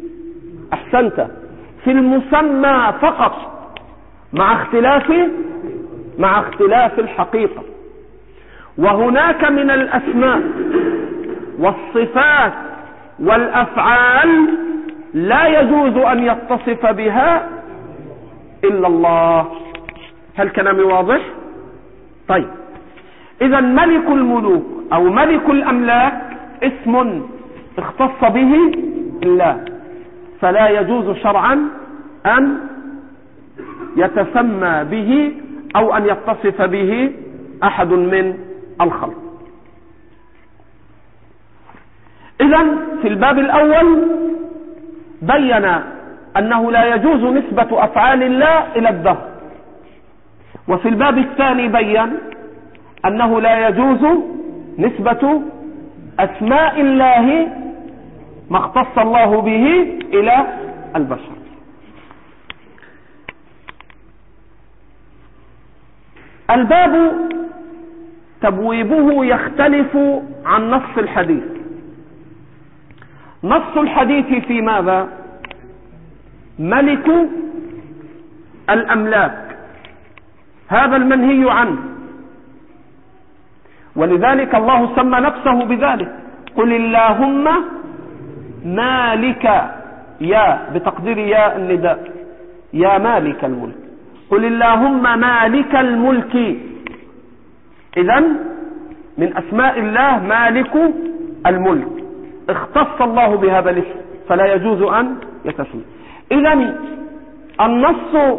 في المسمى فقط مع اختلاف الحقيقة. وهناك من الأسماء والصفات والأفعال لا يجوز أن يتصف بها إلا الله. هل كلامي واضح؟ طيب، إذا ملك الملوك أو ملك الأملاك اسم اختص به الله، فلا يجوز شرعا أن يتسمى به أو أن يتصف به أحد من الخلق. إذن في الباب الأول بين أنه لا يجوز نسبة أفعال الله إلى الدهر، وفي الباب الثاني بين أنه لا يجوز نسبة أسماء الله ما اختص الله به إلى البشر. الباب تبويبه يختلف عن نص الحديث. نص الحديث في ماذا؟ ملك الأملاك، هذا المنهي عنه، ولذلك الله سمى نفسه بذلك: قل اللهم مالك، يا بتقدير يا النداء، يا مالك الملك، قل اللهم مالك الملك. إذن من أسماء الله مالك الملك، اختص الله بهذا الاسم فلا يجوز أن يتسمى. إذن النص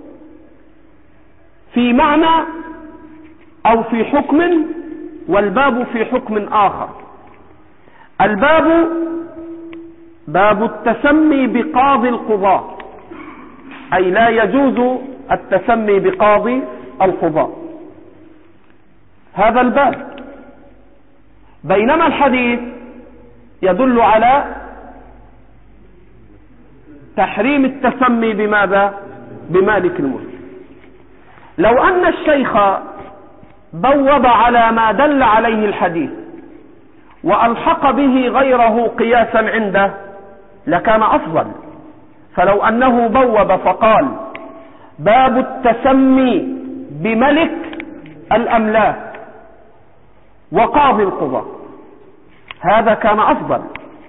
في معنى أو في حكم، والباب في حكم آخر. الباب باب التسمي بقاضي القضاة، أي لا يجوز التسمي بقاضي القضاة، هذا الباب. بينما الحديث يدل على تحريم التسمي بماذا؟ بمالك الملك. لو أن الشيخ بوب على ما دل عليه الحديث وألحق به غيره قياسا عنده لكان أفضل. فلو أنه بوب فقال: باب التسمي بملك الأملاك وقاضي القضاة، هذا كان أفضل،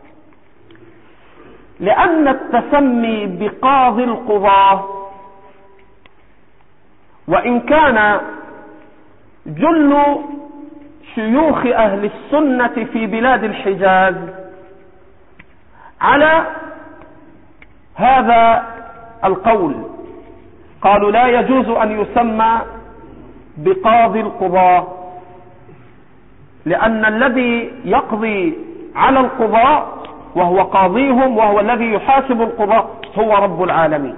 لأن التسمي بقاضي القضاة وإن كان جل شيوخ أهل السنة في بلاد الحجاز على هذا القول، قالوا لا يجوز أن يسمى بقاضي القضاة، لأن الذي يقضي على القضاء وهو قاضيهم وهو الذي يحاسب القضاء هو رب العالمين.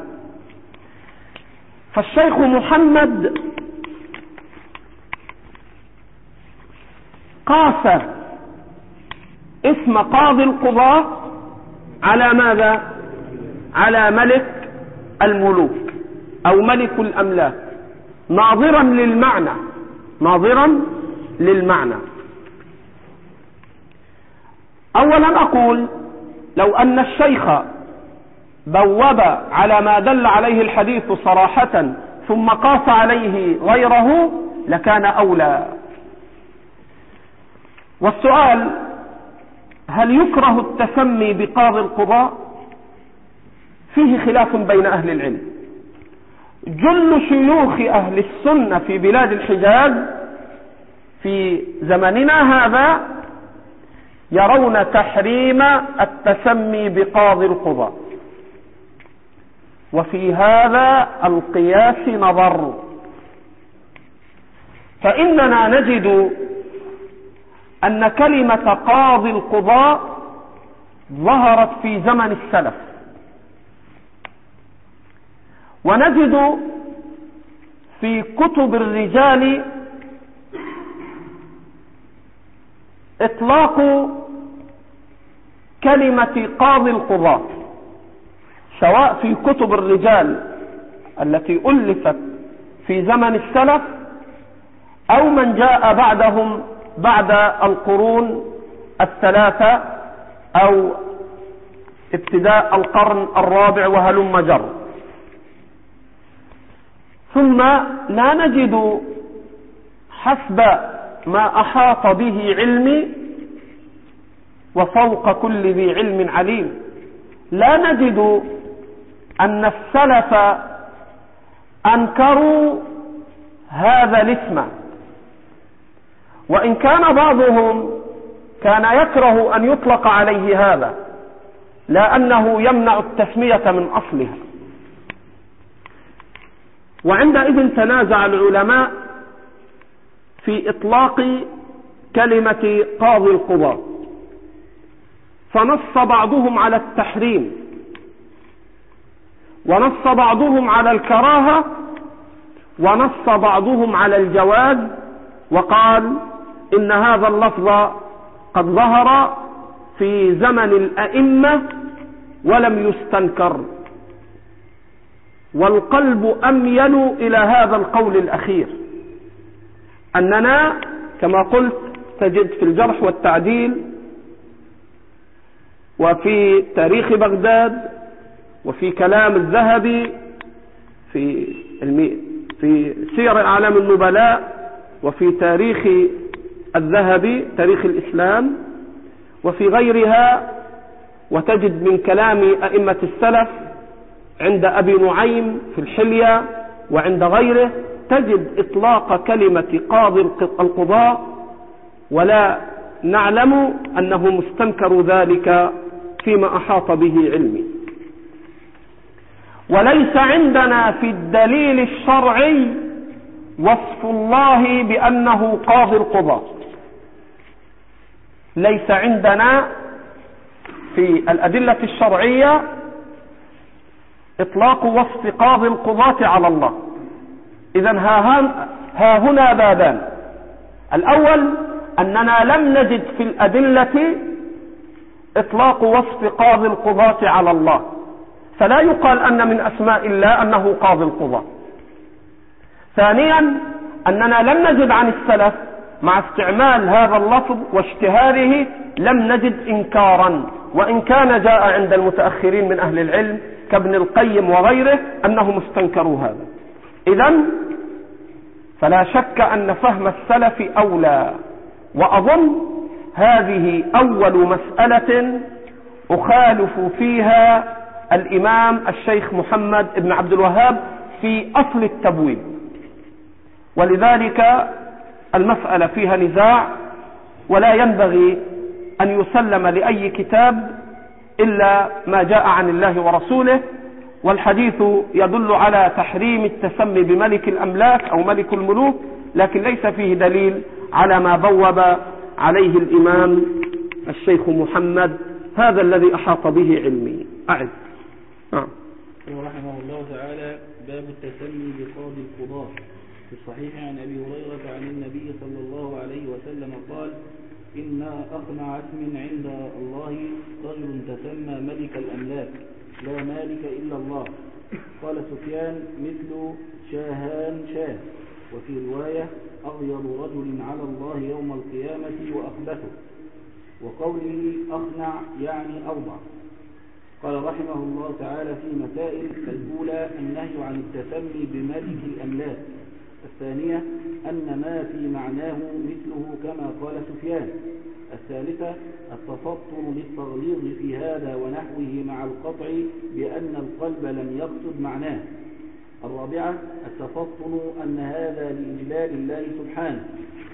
فالشيخ محمد قاس اسم قاضي القضاة على ماذا؟ على ملك الملوك أو ملك الأملاك، ناظرا للمعنى. أولا أقول: لو أن الشيخ بوب على ما دل عليه الحديث صراحة ثم قاس عليه غيره لكان أولى. والسؤال: هل يكره التسمي بقاضي القضاء؟ فيه خلاف بين أهل العلم. جل شيوخ أهل السنة في بلاد الحجاز في زمننا هذا يرون تحريم التسمي بقاضي القضاء، وفي هذا القياس نظر. فإننا نجد أن كلمة قاضي القضاء ظهرت في زمن السلف، ونجد في كتب الرجال إطلاق كلمة قاضي القضاة، سواء في كتب الرجال التي ألفت في زمن السلف أو من جاء بعدهم بعد القرون الثلاثة أو ابتداء القرن الرابع وهلم جر. ثم لا نجد حسب ما أحاط به علمي، وفوق كل ذي علم عليم، لا نجد أن السلف أنكروا هذا الاسم، وإن كان بعضهم كان يكره أن يطلق عليه هذا لأنه يمنع التسمية من أصلها. وعندئذ تنازع العلماء في إطلاق كلمة قاضي القضاة، فنص بعضهم على التحريم، ونص بعضهم على الكراهة، ونص بعضهم على الجواز، وقال إن هذا اللفظ قد ظهر في زمن الأئمة ولم يستنكر، والقلب أميل إلى هذا القول الأخير، أننا كما قلت تجد في الجرح والتعديل وفي تاريخ بغداد وفي كلام الذهبي في سير أعلام النبلاء وفي تاريخ الذهبي تاريخ الإسلام وفي غيرها، وتجد من كلام أئمة السلف عند أبي نعيم في الحلية وعند غيره تجد إطلاق كلمة قاضي القضاء، ولا نعلم أنه مستنكر ذلك فيما أحاط به علمي. وليس عندنا في الدليل الشرعي وصف الله بأنه قاضي القضاء، ليس عندنا في الأدلة الشرعية إطلاق وصف قاضي القضاة على الله. إذن ها هنا بابان: الأول أننا لم نجد في الأدلة إطلاق وصف قاضي القضاة على الله، فلا يقال أن من أسماء الله أنه قاضي القضاة. ثانيا أننا لم نجد عن السلف مع استعمال هذا اللفظ واشتهاره لم نجد إنكارا، وإن كان جاء عند المتأخرين من أهل العلم كابن القيم وغيره أنهم استنكروا هذا. إذن فلا شك أن فهم السلف أولى، وأظن هذه أول مسألة أخالف فيها الإمام الشيخ محمد بن عبد الوهاب في أصل التبويب، ولذلك المسألة فيها نزاع، ولا ينبغي أن يسلم لأي كتاب إلا ما جاء عن الله ورسوله. والحديث يدل على تحريم التسمي بملك الأملاك أو ملك الملوك، لكن ليس فيه دليل على ما بوب عليه الإمام الشيخ محمد، هذا الذي أحاط به علمي. أعد. رحمه الله تعالى: باب التسمي بقاضي القضاة. في الصحيح عن أبي هريرة عن النبي صلى الله عليه وسلم قال: إن أقنع اسم عند الله رجل تسمى ملك الأملاك، لا مالك إلا الله. قال سفيان: مثل شاهان شاه. وفي رواية: أغير رجل على الله يوم القيامة وأخبثه. وقوله أقنع يعني أوضع. قال رحمه الله تعالى في مسائل: الأولى النهي عن التسمي بملك الأملاك. الثانية أن ما في معناه مثله كما قال سفيان. الثالثة التفطن للتغليظ في هذا ونحوه مع القطع بأن القلب لم يقصد معناه. الرابعة التفطن أن هذا لإجلال الله سبحانه.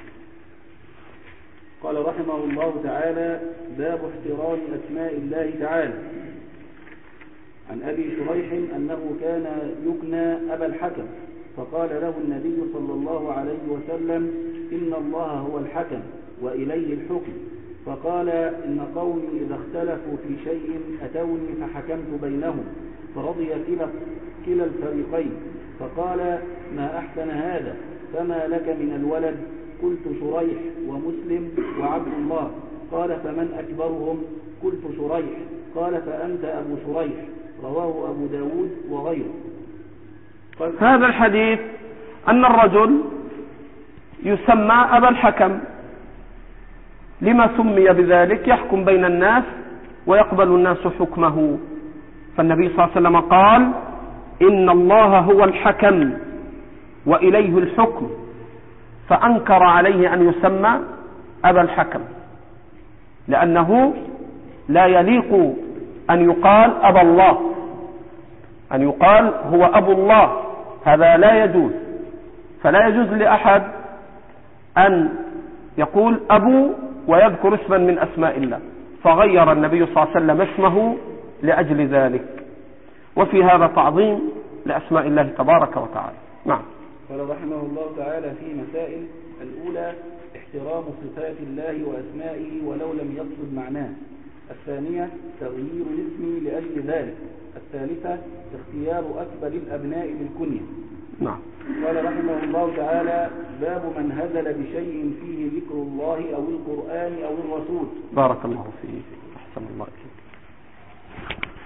قال رحمه الله تعالى: باب احترام أسماء الله تعالى. عن أبي شريح أنه كان يكنى أبا الحكم، فقال له النبي صلى الله عليه وسلم: إن الله هو الحكم وإليه الحكم. فقال: إن قومي إذا اختلفوا في شيء أتوني فحكمت بينهم، فرضي كلا الفريقين. فقال: ما أحسن هذا، فما لك من الولد؟ قلت: شريح ومسلم وعبد الله. قال: فمن أكبرهم؟ قلت: شريح. قال: فأنت أبو شريح. رواه أبو داود وغيره. هذا الحديث أن الرجل يسمى أبا الحكم، لما سمي بذلك؟ يحكم بين الناس ويقبل الناس حكمه. فالنبي صلى الله عليه وسلم قال: إن الله هو الحكم وإليه الحكم، فأنكر عليه أن يسمى أبا الحكم، لأنه لا يليق أن يقال أبا الله، أن يقال هو أبو الله، هذا لا يجوز. فلا يجوز لأحد أن يقول أبو ويذكر اسما من أسماء الله، فغير النبي صلى الله عليه وسلم اسمه لأجل ذلك. وفي هذا تعظيم لأسماء الله تبارك وتعالى. نعم. قال رحمه الله تعالى في مسائل: الأولى احترام صفات الله وأسمائه ولو لم يقصد معناه. الثانية تغيير الاسم لأجل ذلك. الثالثة اختيار أكبر الأبناء بالكنية. نعم. قال رحمه الله تعالى: باب من هزل بشيء فيه ذكر الله أو القرآن أو الرسول. بارك الله فيك، أحسن الله إليك.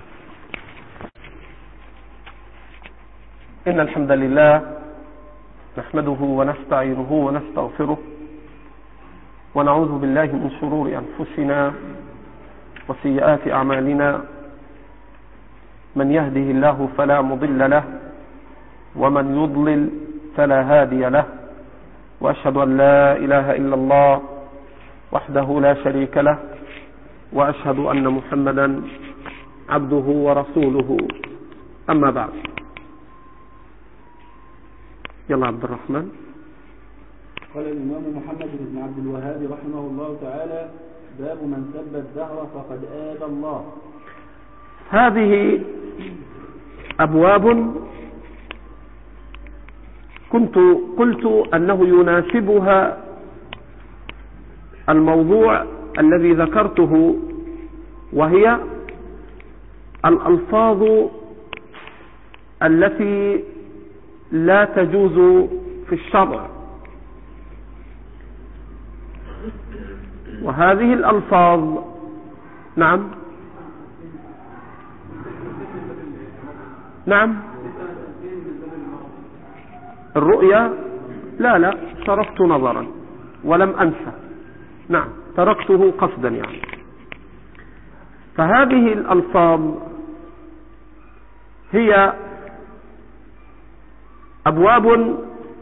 إن الحمد لله نحمده ونستعينه ونستغفره ونعوذ بالله من شرور أنفسنا وسيئات أعمالنا، من يهده الله فلا مضل له ومن يضلل فلا هادي له، وأشهد أن لا إله إلا الله وحده لا شريك له، وأشهد أن محمدا عبده ورسوله. أما بعد، يلا عبد الرحمن. قال الإمام محمد بن عبد الوهاب رحمه الله تعالى: باب من سب الدهر فقد آذى الله. هذه أبواب كنت قلت أنه يناسبها الموضوع الذي ذكرته، وهي الألفاظ التي لا تجوز في الشرع. وهذه الألفاظ نعم الرؤيا لا صرفت نظرا ولم أنسى، نعم تركته قصدا يعني. فهذه الألفاظ هي أبواب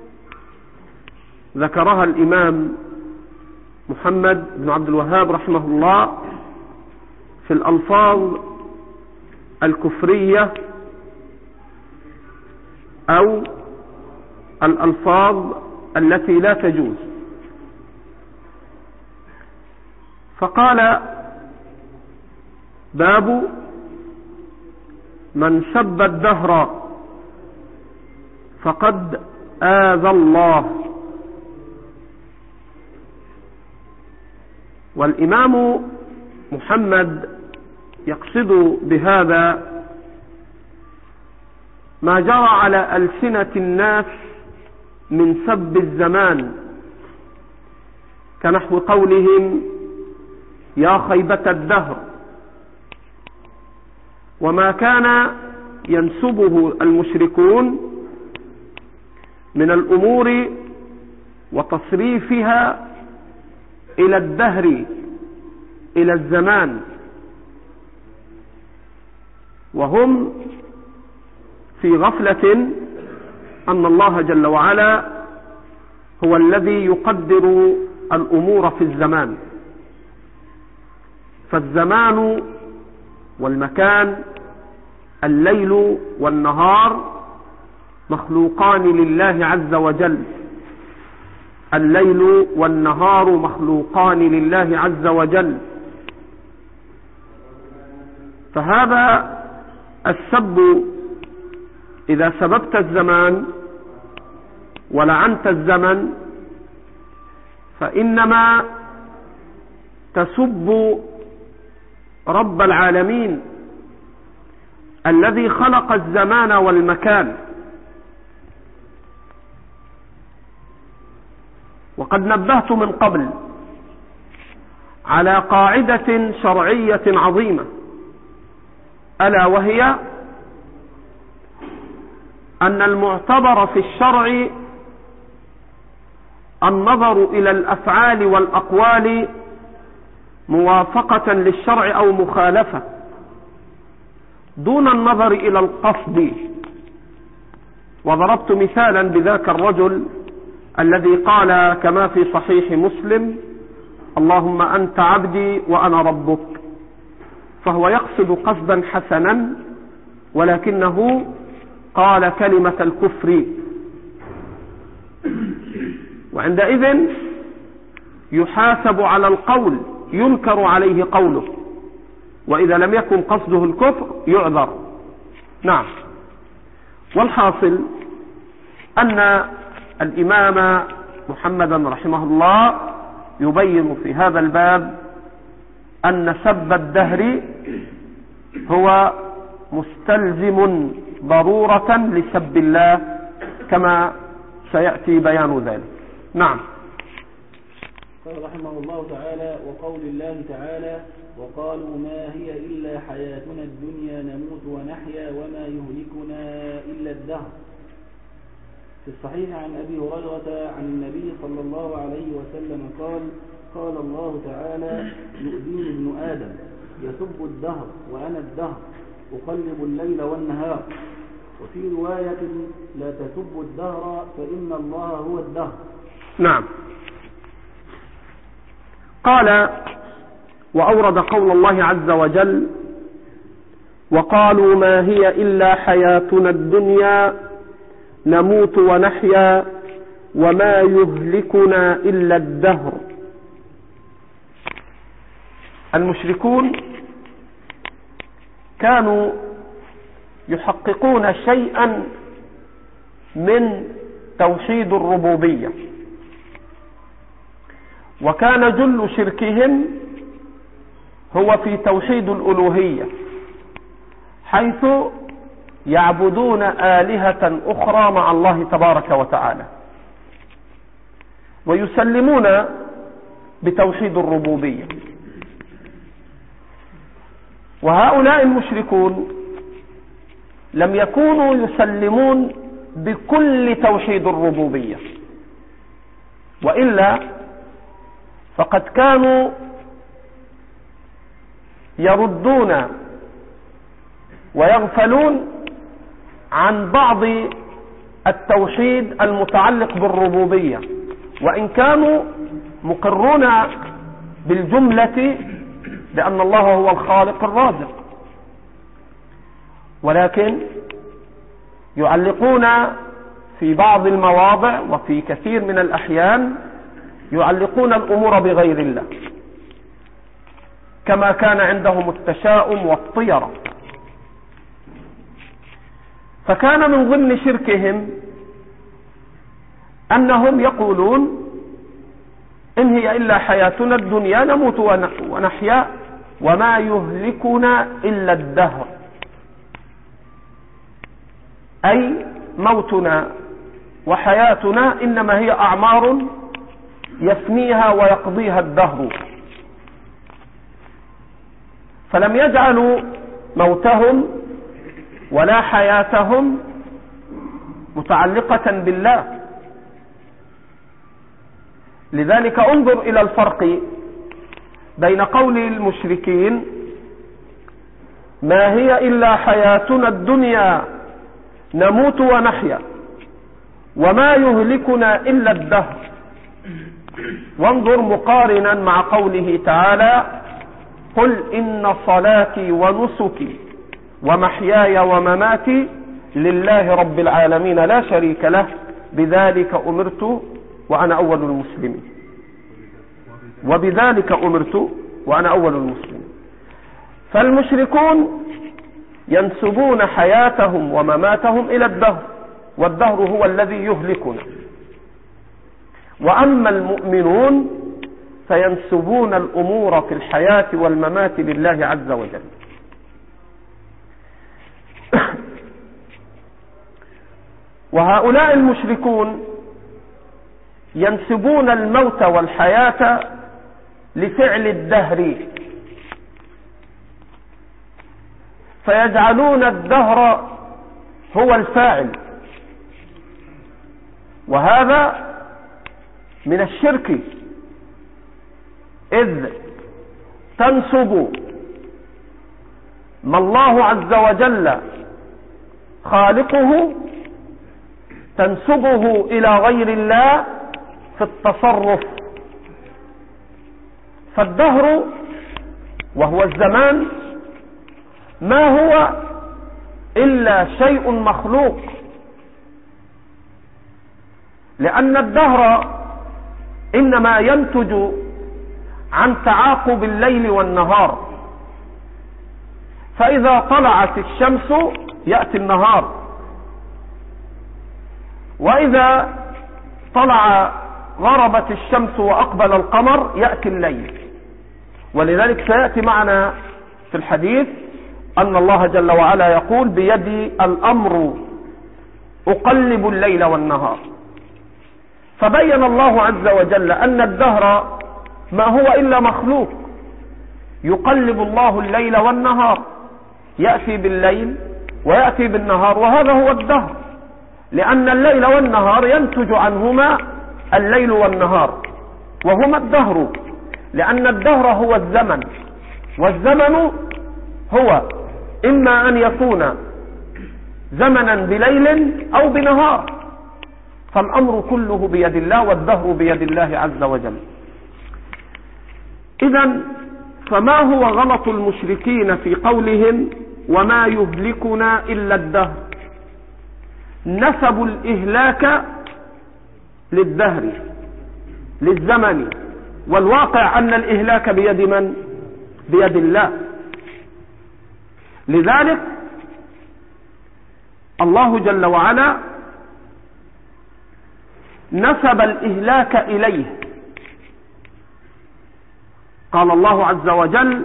ذكرها الإمام محمد بن عبد الوهاب رحمه الله في الألفاظ الكفرية أو الألفاظ التي لا تجوز. فقال: باب من سب الدهر فقد آذى الله. والإمام محمد يقصد بهذا ما جرى على ألسنة الناس من سب الزمان، كنحو قولهم يا خيبة الدهر، وما كان ينسبه المشركون من الأمور وتصريفها إلى الدهر، إلى الزمان، وهم في غفلة أن الله جل وعلا هو الذي يقدر الأمور في الزمان. فالزمان والمكان، الليل والنهار، مخلوقان لله عز وجل. الليل والنهار مخلوقان لله عز وجل. فهذا السب، إذا سببت الزمان ولعنت الزمن، فإنما تسب رب العالمين الذي خلق الزمان والمكان. وقد نبهت من قبل على قاعدة شرعية عظيمة، ألا وهي أن المعتبر في الشرع النظر إلى الأفعال والأقوال موافقة للشرع أو مخالفة، دون النظر إلى القصد. وضربت مثالا بذاك الرجل الذي قال كما في صحيح مسلم: اللهم أنت عبدي وأنا ربك. فهو يقصد قصدا حسنا، ولكنه قال كلمة الكفر، وعندئذ يحاسب على القول، ينكر عليه قوله، وإذا لم يكن قصده الكفر يعذر. نعم. والحاصل أن الإمام محمدا رحمه الله يبين في هذا الباب أن سب الدهر هو مستلزم ضرورة لسب الله، كما سيأتي بيان ذلك. نعم. قال رحمه الله تعالى: وقول الله تعالى: وقالوا ما هي إلا حياتنا الدنيا نموت ونحيا وما يهلكنا إلا الدهر. في الصحيح عن أبي هريرة عن النبي صلى الله عليه وسلم قال: قال الله تعالى: يؤذيني ابن آدم يسب الدهر وأنا الدهر أقلب الليل والنهار. وفي رواية: لا تسبوا الدهر فإن الله هو الدهر. نعم. قال: وأورد قول الله عز وجل: وقالوا ما هي إلا حياتنا الدنيا نموت ونحيا وما يهلكنا إلا الدهر. المشركون كانوا يحققون شيئا من توحيد الربوبية، وكان جل شركهم هو في توحيد الألوهية، حيث يعبدون آلهة أخرى مع الله تبارك وتعالى، ويسلمون بتوحيد الربوبية. وهؤلاء المشركون لم يكونوا يسلمون بكل توحيد الربوبية، وإلا فقد كانوا يردون ويغفلون عن بعض التوحيد المتعلق بالربوبية، وإن كانوا مقرون بالجملة بأن الله هو الخالق الرازق، ولكن يعلقون في بعض المواضع وفي كثير من الأحيان يعلقون الأمور بغير الله، كما كان عندهم التشاؤم والطيرة. فكان من ضمن شركهم أنهم يقولون: إن هي إلا حياتنا الدنيا نموت ونحيا وما يهلكنا إلا الدهر، أي موتنا وحياتنا إنما هي أعمار يفنيها ويقضيها الدهر. فلم يجعلوا موتهم ولا حياتهم متعلقة بالله. لذلك انظر إلى الفرق بين قول المشركين: ما هي إلا حياتنا الدنيا نموت ونحيا وما يهلكنا إلا الدهر، وانظر مقارنا مع قوله تعالى: قل إن صلاتي ونسكي ومحياي ومماتي لله رب العالمين لا شريك له بذلك أمرت وأنا أول المسلمين. وبذلك أمرت وأنا أول المسلمين. فالمشركون ينسبون حياتهم ومماتهم إلى الدهر، والدهر هو الذي يهلكنا. وأما المؤمنون فينسبون الأمور في الحياة والممات لله عز وجل. وهؤلاء المشركون ينسبون الموت والحياة لفعل الدهر، فيجعلون الدهر هو الفاعل، وهذا من الشرك، إذ تنسب ما الله عز وجل خالقه تنسبه إلى غير الله في التصرف. فالدهر وهو الزمان ما هو إلا شيء مخلوق، لأن الدهر إنما ينتج عن تعاقب الليل والنهار، فإذا طلعت الشمس يأتي النهار، وإذا غربت الشمس وأقبل القمر يأتي الليل. ولذلك سيأتي معنا في الحديث أن الله جل وعلا يقول: بيدي الأمر أقلب الليل والنهار. فبين الله عز وجل أن الدهر ما هو إلا مخلوق، يقلب الله الليل والنهار، يأتي بالليل ويأتي بالنهار، وهذا هو الدهر. لأن الليل والنهار ينتج عنهما الليل والنهار، وهما الدهر، لأن الدهر هو الزمن، والزمن هو إما أن يكون زمنا بليل أو بنهار، فالأمر كله بيد الله، والدهر بيد الله عز وجل. إذن فما هو غلط المشركين في قولهم وما يهلكنا إلا الدهر؟ نسبوا الإهلاك للدهر، للزمن، والواقع أن الإهلاك بيد من؟ بيد الله. لذلك الله جل وعلا نسب الإهلاك إليه. قال الله عز وجل: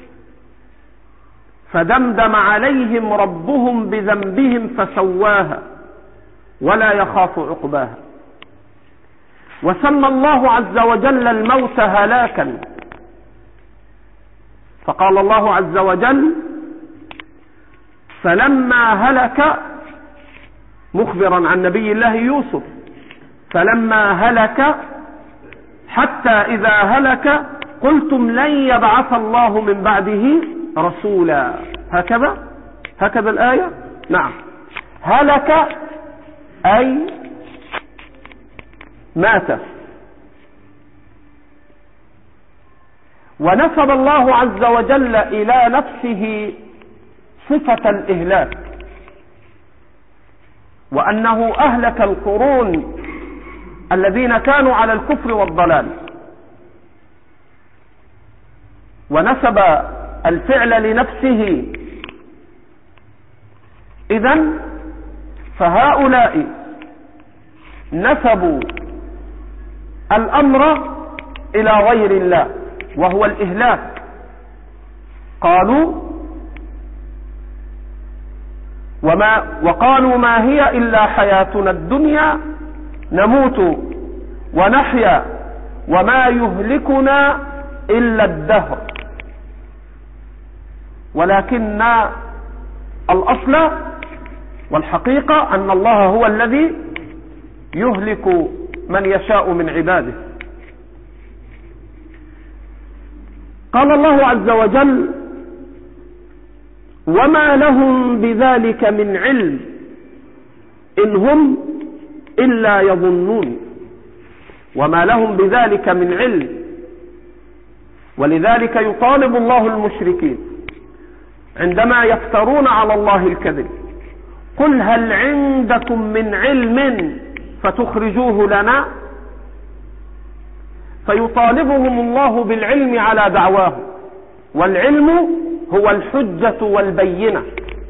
فدمدم عليهم ربهم بذنبهم فسواها ولا يخاف عقباها. وسمى الله عز وجل الموت هلاكا، فقال الله عز وجل: فلما هلك، مخبرا عن نبي الله يوسف، فلما هلك حتى إذا هلك قلتم لن يبعث الله من بعده رسولا. هكذا الآية. نعم، هلك أي مات. ونسب الله عز وجل إلى نفسه صفة الإهلاك، وأنه أهلك القرون الذين كانوا على الكفر والضلال، ونسب الفعل لنفسه. إذن فهؤلاء نسبوا الأمر إلى غير الله وهو الإهلاك. وقالوا ما هي إلا حياتنا الدنيا نموت ونحيا وما يهلكنا إلا الدهر. ولكن الأصل والحقيقة أن الله هو الذي يهلك من يشاء من عباده. قال الله عز وجل: وما لهم بذلك من علم إن هم إلا يظنون. وما لهم بذلك من علم. ولذلك يطالب الله المشركين عندما يفترون على الله الكذب: قل هل عندكم من علم فتخرجوه لنا؟ فيطالبهم الله بالعلم على دعواه، والعلم هو الحجة والبينة.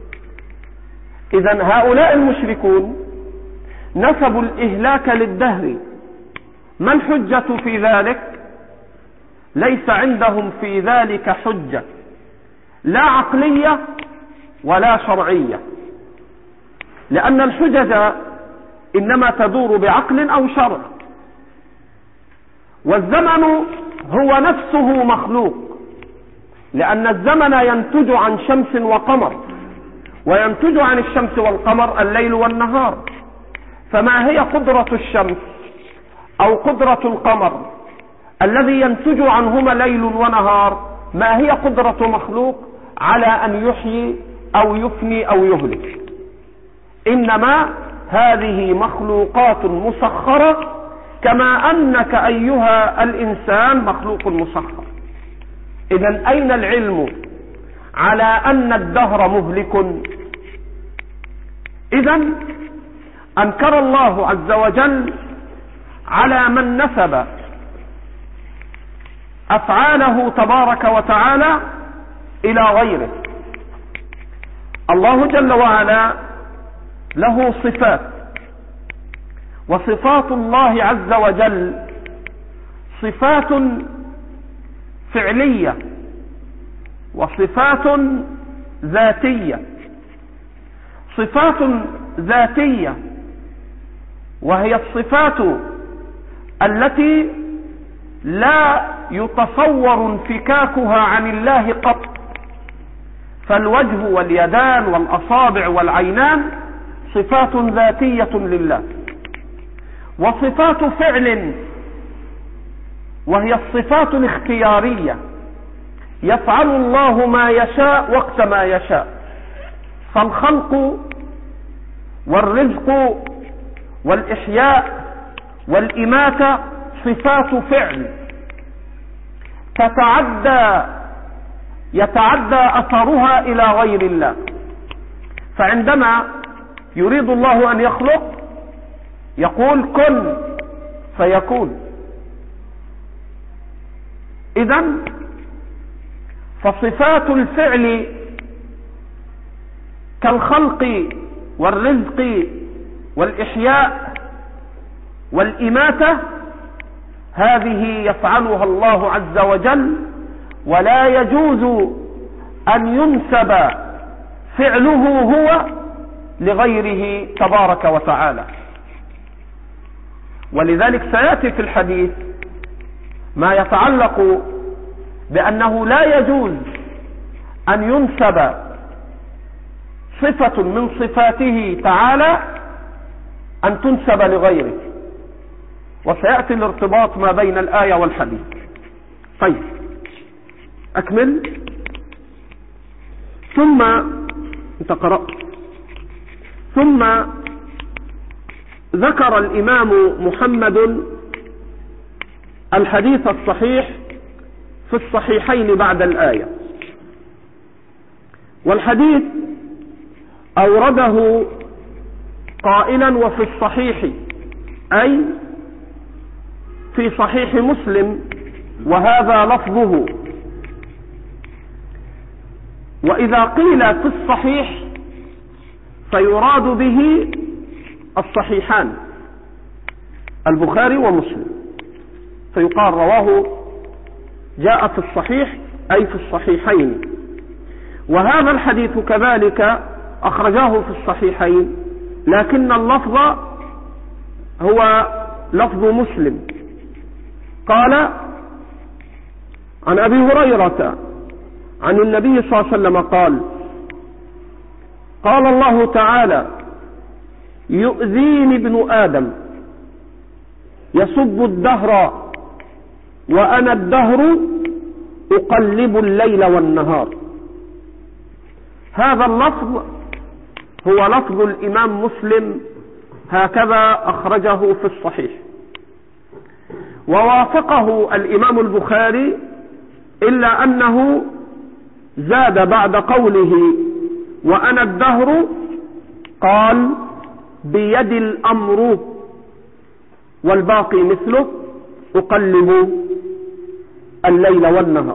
إذن هؤلاء المشركون نسبوا الإهلاك للدهر. ما الحجة في ذلك؟ ليس عندهم في ذلك حجة، لا عقلية ولا شرعية، لأن الحجج إنما تدور بعقل أو شرع. والزمن هو نفسه مخلوق، لأن الزمن ينتج عن شمس وقمر، وينتج عن الشمس والقمر الليل والنهار. فما هي قدرة الشمس أو قدرة القمر الذي ينتج عنهما ليل ونهار؟ ما هي قدرة مخلوق على أن يحيي أو يفني أو يهلك؟ إنما هذه مخلوقات مسخرة، كما أنك أيها الإنسان مخلوق مسخر. إذن أين العلم على أن الدهر مهلك؟ إذن أنكر الله عز وجل على من نسب أفعاله تبارك وتعالى إلى غيره. الله جل وعلا له صفات، وصفات الله عز وجل صفات فعلية وصفات ذاتية. صفات ذاتية وهي الصفات التي لا يتصور انفكاكها عن الله قط، فالوجه واليدان والأصابع والعينان صفات ذاتية لله، وصفات فعل وهي الصفات الاختيارية، يفعل الله ما يشاء وقت ما يشاء. فالخلق والرزق والإحياء والإماتة صفات فعل يتعدى أثرها إلى غير الله. فعندما يريد الله أن يخلق يقول كن فيكون. إذن فصفات الفعل كالخلق والرزق والإحياء والإماتة هذه يفعلها الله عز وجل، ولا يجوز أن ينسب فعله هو لغيره تبارك وتعالى. ولذلك سيأتي في الحديث ما يتعلق بأنه لا يجوز أن ينسب صفة من صفاته تعالى أن تنسب لغيره، وسيأتي الارتباط ما بين الآية والحديث. طيب أكمل. ثم انت قرأت. ثم ذكر الإمام محمد الحديث الصحيح في الصحيحين بعد الآية، والحديث أورده قائلا وفي الصحيح، أي في صحيح مسلم، وهذا لفظه. وإذا قيل في الصحيح فيراد به الصحيحان البخاري ومسلم، فيقال رواه جاء في الصحيح أي في الصحيحين. وهذا الحديث كذلك أخرجاه في الصحيحين، لكن اللفظ هو لفظ مسلم. قال عن أبي هريرة عن النبي صلى الله عليه وسلم قال: قال الله تعالى: يؤذيني ابن آدم يسب الدهر وأنا الدهر أقلب الليل والنهار. هذا اللفظ هو لفظ الإمام مسلم، هكذا أخرجه في الصحيح. ووافقه الإمام البخاري، إلا أنه زاد بعد قوله وأنا الدهر قال: بيد الأمر، والباقي مثله: أقلب الليل والنهار.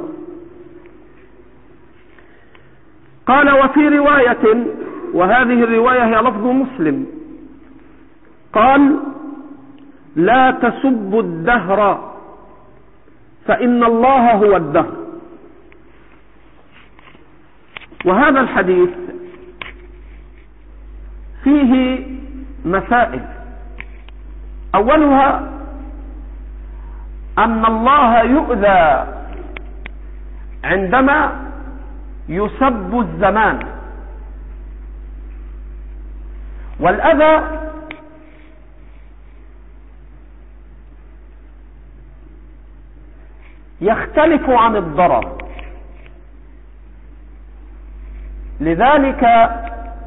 قال: وفي رواية، وهذه الرواية هي لفظ مسلم، قال: لا تسبوا الدهر فإن الله هو الدهر. وهذا الحديث فيه مسائل. أولها أن الله يؤذى عندما يسب الزمان، والأذى يختلف عن الضرر. لذلك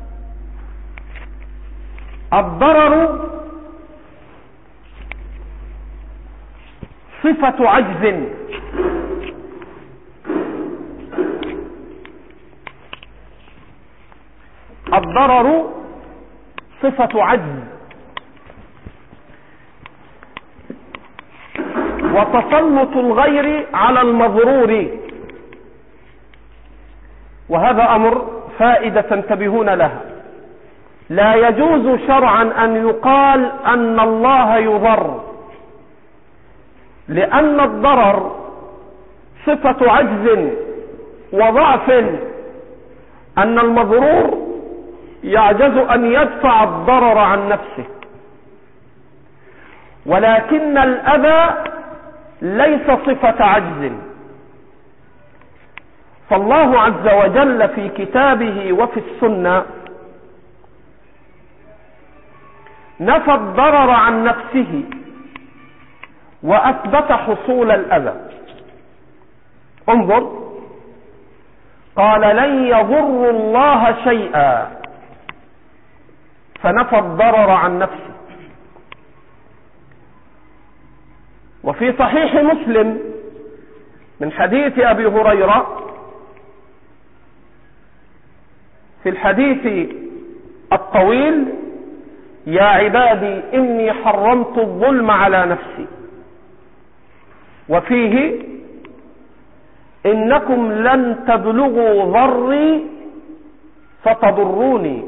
الضرر صفة عجز، الضرر صفة عجز وتسلط الغير على المضرور. وهذا أمر فائدة تنتبهون لها. لا يجوز شرعا أن يقال أن الله يضر، لأن الضرر صفة عجز وضعف، أن المضرور يعجز أن يدفع الضرر عن نفسه. ولكن الأذى ليس صفة عجز. فالله عز وجل في كتابه وفي السنة نفى الضرر عن نفسه وأثبت حصول الأذى. انظر، قال لن يضر الله شيئا، فنفى الضرر عن نفسه. وفي صحيح مسلم من حديث أبي هريرة في الحديث الطويل: يا عبادي إني حرمت الظلم على نفسي. وفيه: إنكم لن تبلغوا ضري فتضروني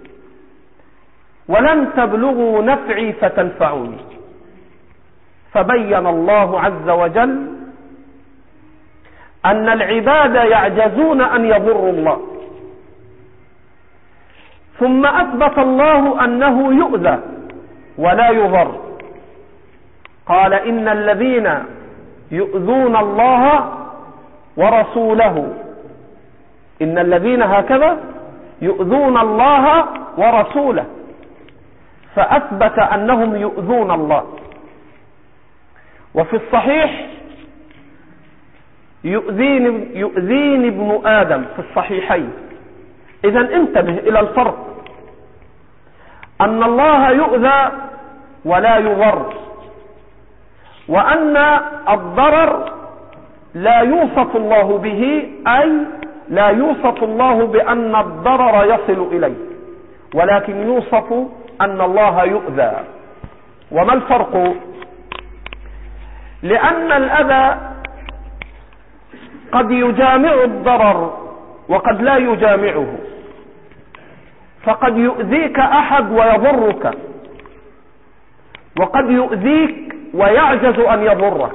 ولن تبلغوا نفعي فتنفعوني. فبين الله عز وجل أن العباد يعجزون أن يضروا الله، ثم أثبت الله أنه يؤذى ولا يضر. قال إن الذين يؤذون الله ورسوله، إن الذين هكذا يؤذون الله ورسوله، فأثبت أنهم يؤذون الله. وفي الصحيح: يؤذيني ابن آدم، في الصحيحين. إذن انتبه إلى الفرق، أن الله يؤذى ولا يضر، وأن الضرر لا يوصف الله به، أي لا يوصف الله بأن الضرر يصل إليه، ولكن يوصف أن الله يؤذى. وما الفرق؟ لأن الأذى قد يجامع الضرر وقد لا يجامعه، فقد يؤذيك أحد ويضرك، وقد يؤذيك ويعجز أن يضرك.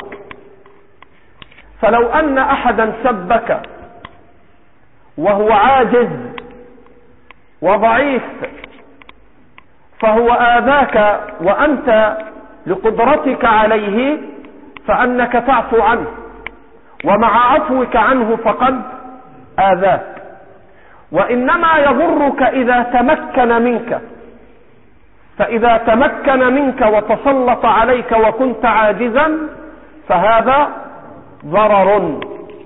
فلو أن أحدا سبك وهو عاجز وضعيف، فهو آذاك وأنت لقدرتك عليه فأنك تعفو عنه، ومع عفوك عنه فقد آذاك. وإنما يضرك إذا تمكن منك، فإذا تمكن منك وتسلط عليك وكنت عاجزا فهذا ضرر.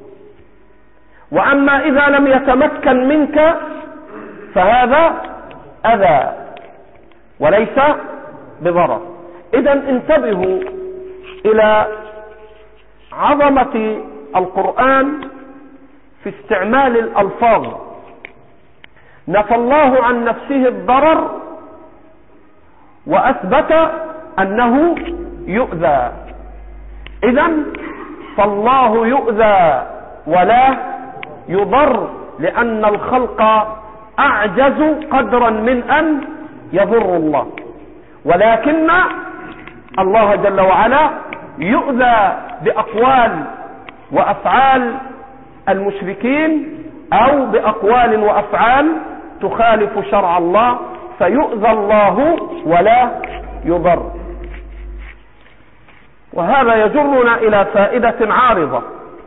وأما إذا لم يتمكن منك فهذا أذى وليس بضرر. إذن انتبهوا إلى عظمة القرآن في استعمال الألفاظ. نفى الله عن نفسه الضرر وأثبت أنه يؤذى. إذن فالله يؤذى ولا يضر، لأن الخلق أعجز قدرا من أن يضر الله، ولكن الله جل وعلا يؤذى بأقوال وأفعال المشركين أو بأقوال وأفعال تخالف شرع الله، فيؤذى الله ولا يضر. وهذا يجرنا إلى فائدة عارضة.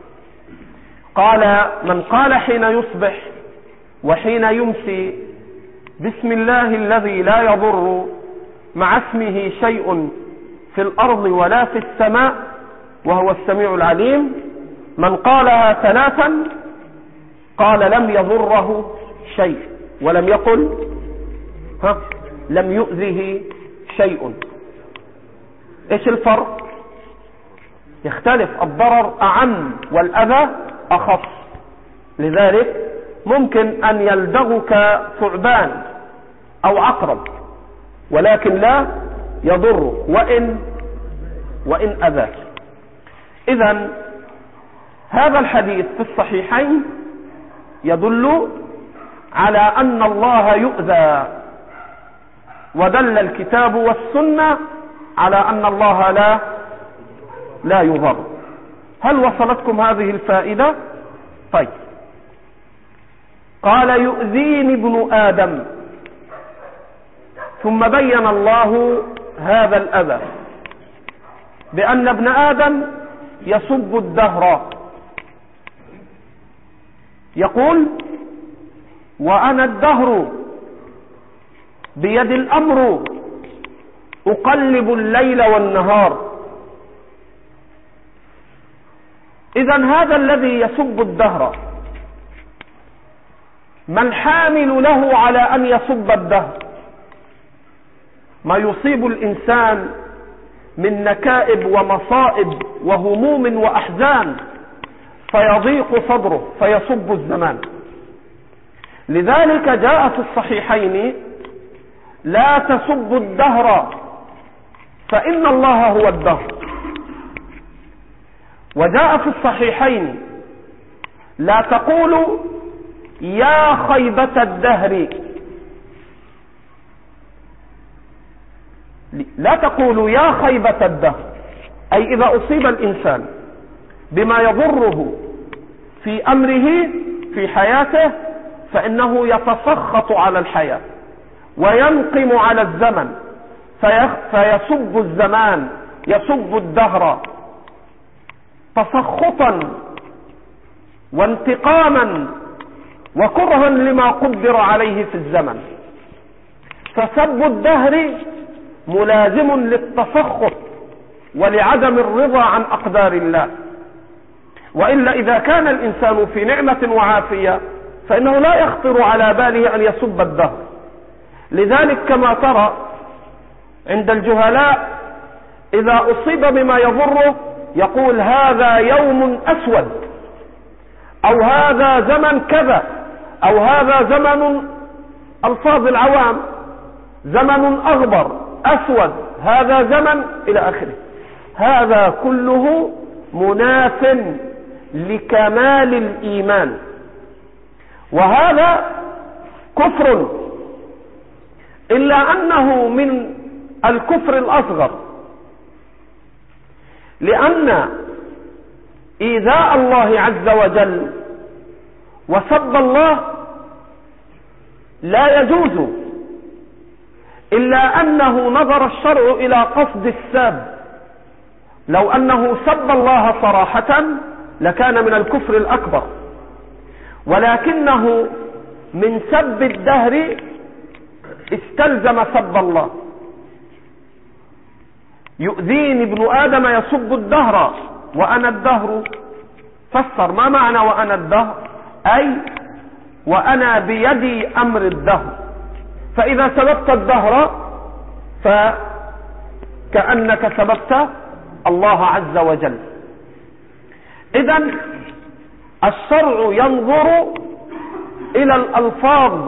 قال من قال حين يصبح وحين يمسي: بسم الله الذي لا يضر مع اسمه شيء في الأرض ولا في السماء وهو السميع العليم، من قالها ثلاثا قال لم يضره شيء، ولم يقل لم يؤذه شيء. ايش الفرق؟ يختلف، الضرر أعم والأذى أخص. لذلك ممكن أن يلدغك ثعبان أو عقرب ولكن لا يضر وإن أذاك. إذن هذا الحديث في الصحيحين يدل على أن الله يؤذى، ودل الكتاب والسنة على أن الله لا يضر. هل وصلتكم هذه الفائدة؟ طيب. قال يؤذيني ابن آدم، ثم بين الله هذا الأذى بأن ابن آدم يسب الدهر، يقول: وأنا الدهر بيد الأمر أقلب الليل والنهار. إذن هذا الذي يسب الدهر ما الحامل له على أن يسب الدهر؟ ما يصيب الإنسان من نكائب ومصائب وهموم وأحزان فيضيق صدره فيسب الزمان. لذلك جاء في الصحيحين: لا تسبوا الدهر فإن الله هو الدهر. وجاء في الصحيحين: لا تقولوا يا خيبة الدهر، لا تقولوا يا خيبة الدهر، أي إذا أصيب الإنسان بما يضره في أمره في حياته فإنه يتسخط على الحياة وينقم على الزمن فيسب الزمان، يسب الدهر تسخطا وانتقاما وكرها لما قدر عليه في الزمن. فسب الدهر ملازم للتسخط ولعدم الرضا عن أقدار الله. وإلا إذا كان الإنسان في نعمة وعافية فإنه لا يخطر على باله أن يسب الدهر. لذلك كما ترى عند الجهلاء إذا أصيب بما يضره يقول هذا يوم أسود، أو هذا زمن كذا، أو هذا زمن، ألفاظ العوام، زمن أغبر أسود، هذا زمن إلى آخره. هذا كله مناف لكمال الإيمان، وهذا كفر، إلا أنه من الكفر الأصغر، لأن إيذاء الله عز وجل وسب الله لا يجوز، إلا أنه نظر الشرع إلى قصد الساب. لو أنه سب الله صراحة لكان من الكفر الأكبر، ولكنه من سب الدهر استلزم سب الله. يؤذيني ابن آدم يسب الدهر وأنا الدهر. فسر ما معنى وأنا الدهر؟ أي وأنا بيدي أمر الدهر. فإذا سببت الدهر فكأنك سببت الله عز وجل. إذن الشرع ينظر إلى الألفاظ،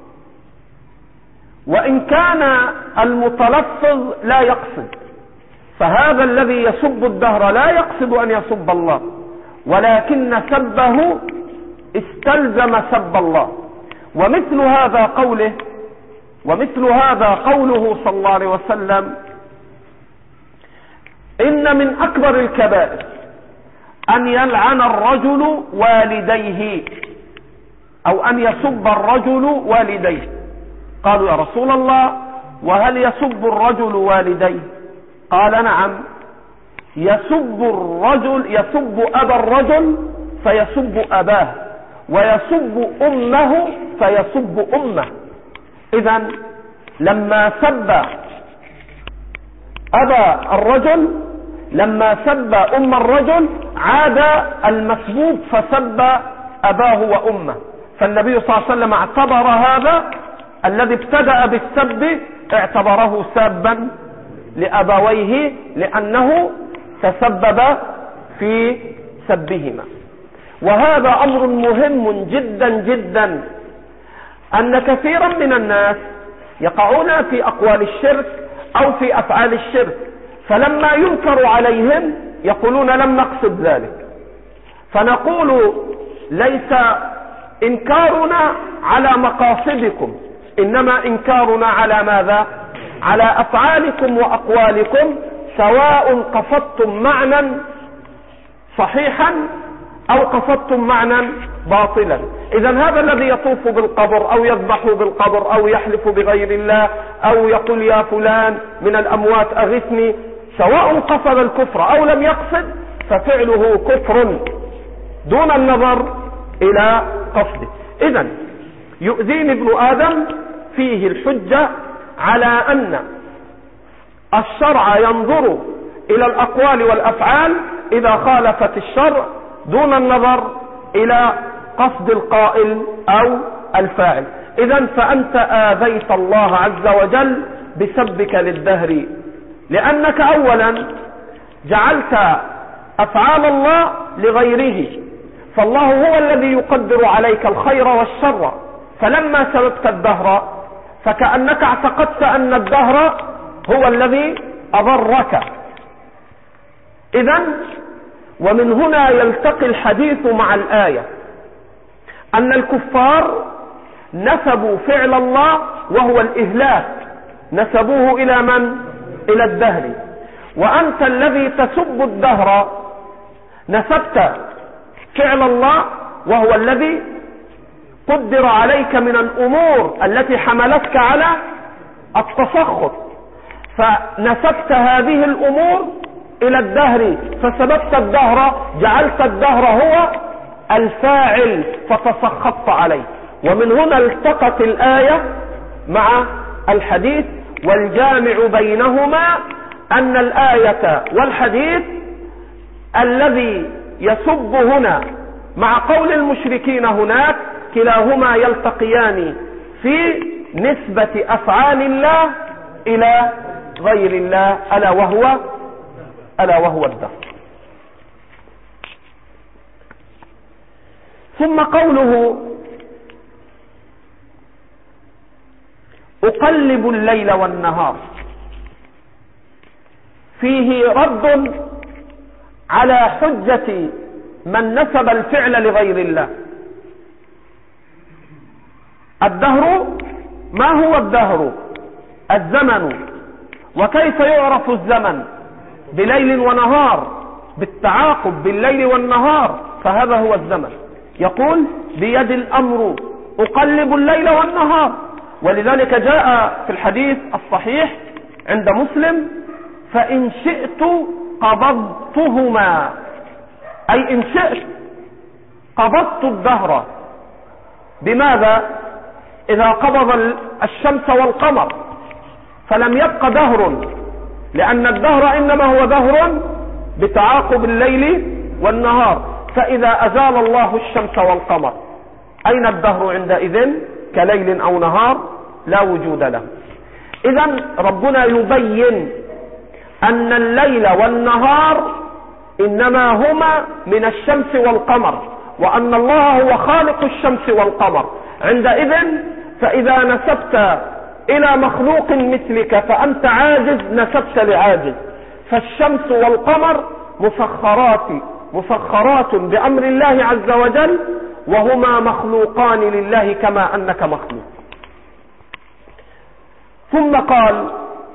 وإن كان المتلفظ لا يقصد. فهذا الذي يسب الدهر لا يقصد أن يسب الله، ولكن سبه استلزم سب الله. ومثل هذا قوله صلى الله عليه وسلم: إن من أكبر الكبائر أن يلعن الرجل والديه، أو أن يسب الرجل والديه. قالوا: يا رسول الله، وهل يسب الرجل والديه؟ قال: نعم، يسب أبا الرجل فيسب أباه، ويسب أمه فيسب أمه. إذن لما سب أبا الرجل، لما سب أم الرجل، عاد المسبوب فسب أباه وأمه. فالنبي صلى الله عليه وسلم اعتبر هذا الذي ابتدأ بالسب، اعتبره سابا لأبويه، لأنه تسبب في سبهما. وهذا أمر مهم جدا جدا، أن كثيرا من الناس يقعون في أقوال الشرك أو في أفعال الشرك، فلما ينكر عليهم يقولون لم نقصد ذلك. فنقول: ليس إنكارنا على مقاصدكم، إنما إنكارنا على ماذا؟ على أفعالكم وأقوالكم، سواء قصدتم معنى صحيحا أو قصدتم معنى باطلا. إذن هذا الذي يطوف بالقبر أو يذبح بالقبر أو يحلف بغير الله أو يقول يا فلان من الأموات أغثني، سواء قصد الكفر أو لم يقصد ففعله كفر دون النظر إلى قصده. إذن يؤذيني ابن آدم فيه الحجة على أن الشرع ينظر إلى الأقوال والأفعال إذا خالفت الشرع دون النظر إلى قصد القائل أو الفاعل. إذن فأنت آذيت الله عز وجل بسبك للدهر، لأنك أولا جعلت أفعال الله لغيره، فالله هو الذي يقدر عليك الخير والشر، فلما سببت الدهر فكأنك اعتقدت أن الدهر هو الذي أضرك. إذن ومن هنا يلتقي الحديث مع الآية، أن الكفار نسبوا فعل الله وهو الإهلاك، نسبوه إلى من؟ إلى الدهر. وأنت الذي تسب الدهر نسبت فعل الله وهو الذي قدر عليك من الأمور التي حملتك على التسخط، فنسبت هذه الأمور إلى الدهر، فسببت الدهر، جعلت الدهر هو الفاعل فتسخطت عليه. ومن هنا التقت الآية مع الحديث، والجامع بينهما أن الآية والحديث الذي يسب هنا مع قول المشركين هناك كلاهما يلتقيان في نسبة أفعال الله إلى غير الله، ألا وهو الدهر. ثم قوله أقلب الليل والنهار فيه رد على حجة من نسب الفعل لغير الله. الدهر ما هو الدهر؟ الزمن. وكيف يعرف الزمن؟ بليل ونهار، بالتعاقب بالليل والنهار، فهذا هو الزمن. يقول بيد الأمر أقلب الليل والنهار، ولذلك جاء في الحديث الصحيح عند مسلم فإن شئت قبضتهما، أي إن شئت قبضت الدهر. بماذا؟ إذا قبض الشمس والقمر فلم يبق دهر، لأن الدهر إنما هو دهر بتعاقب الليل والنهار، فإذا أزال الله الشمس والقمر أين الدهر عندئذ؟ كليل أو نهار لا وجود له. إذن ربنا يبين أن الليل والنهار إنما هما من الشمس والقمر، وأن الله هو خالق الشمس والقمر. عندئذ فإذا نسبت إلى مخلوق مثلك فأنت عاجز، نسبت لعاجز. فالشمس والقمر مسخرات بأمر الله عز وجل، وهما مخلوقان لله كما أنك مخلوق. ثم قال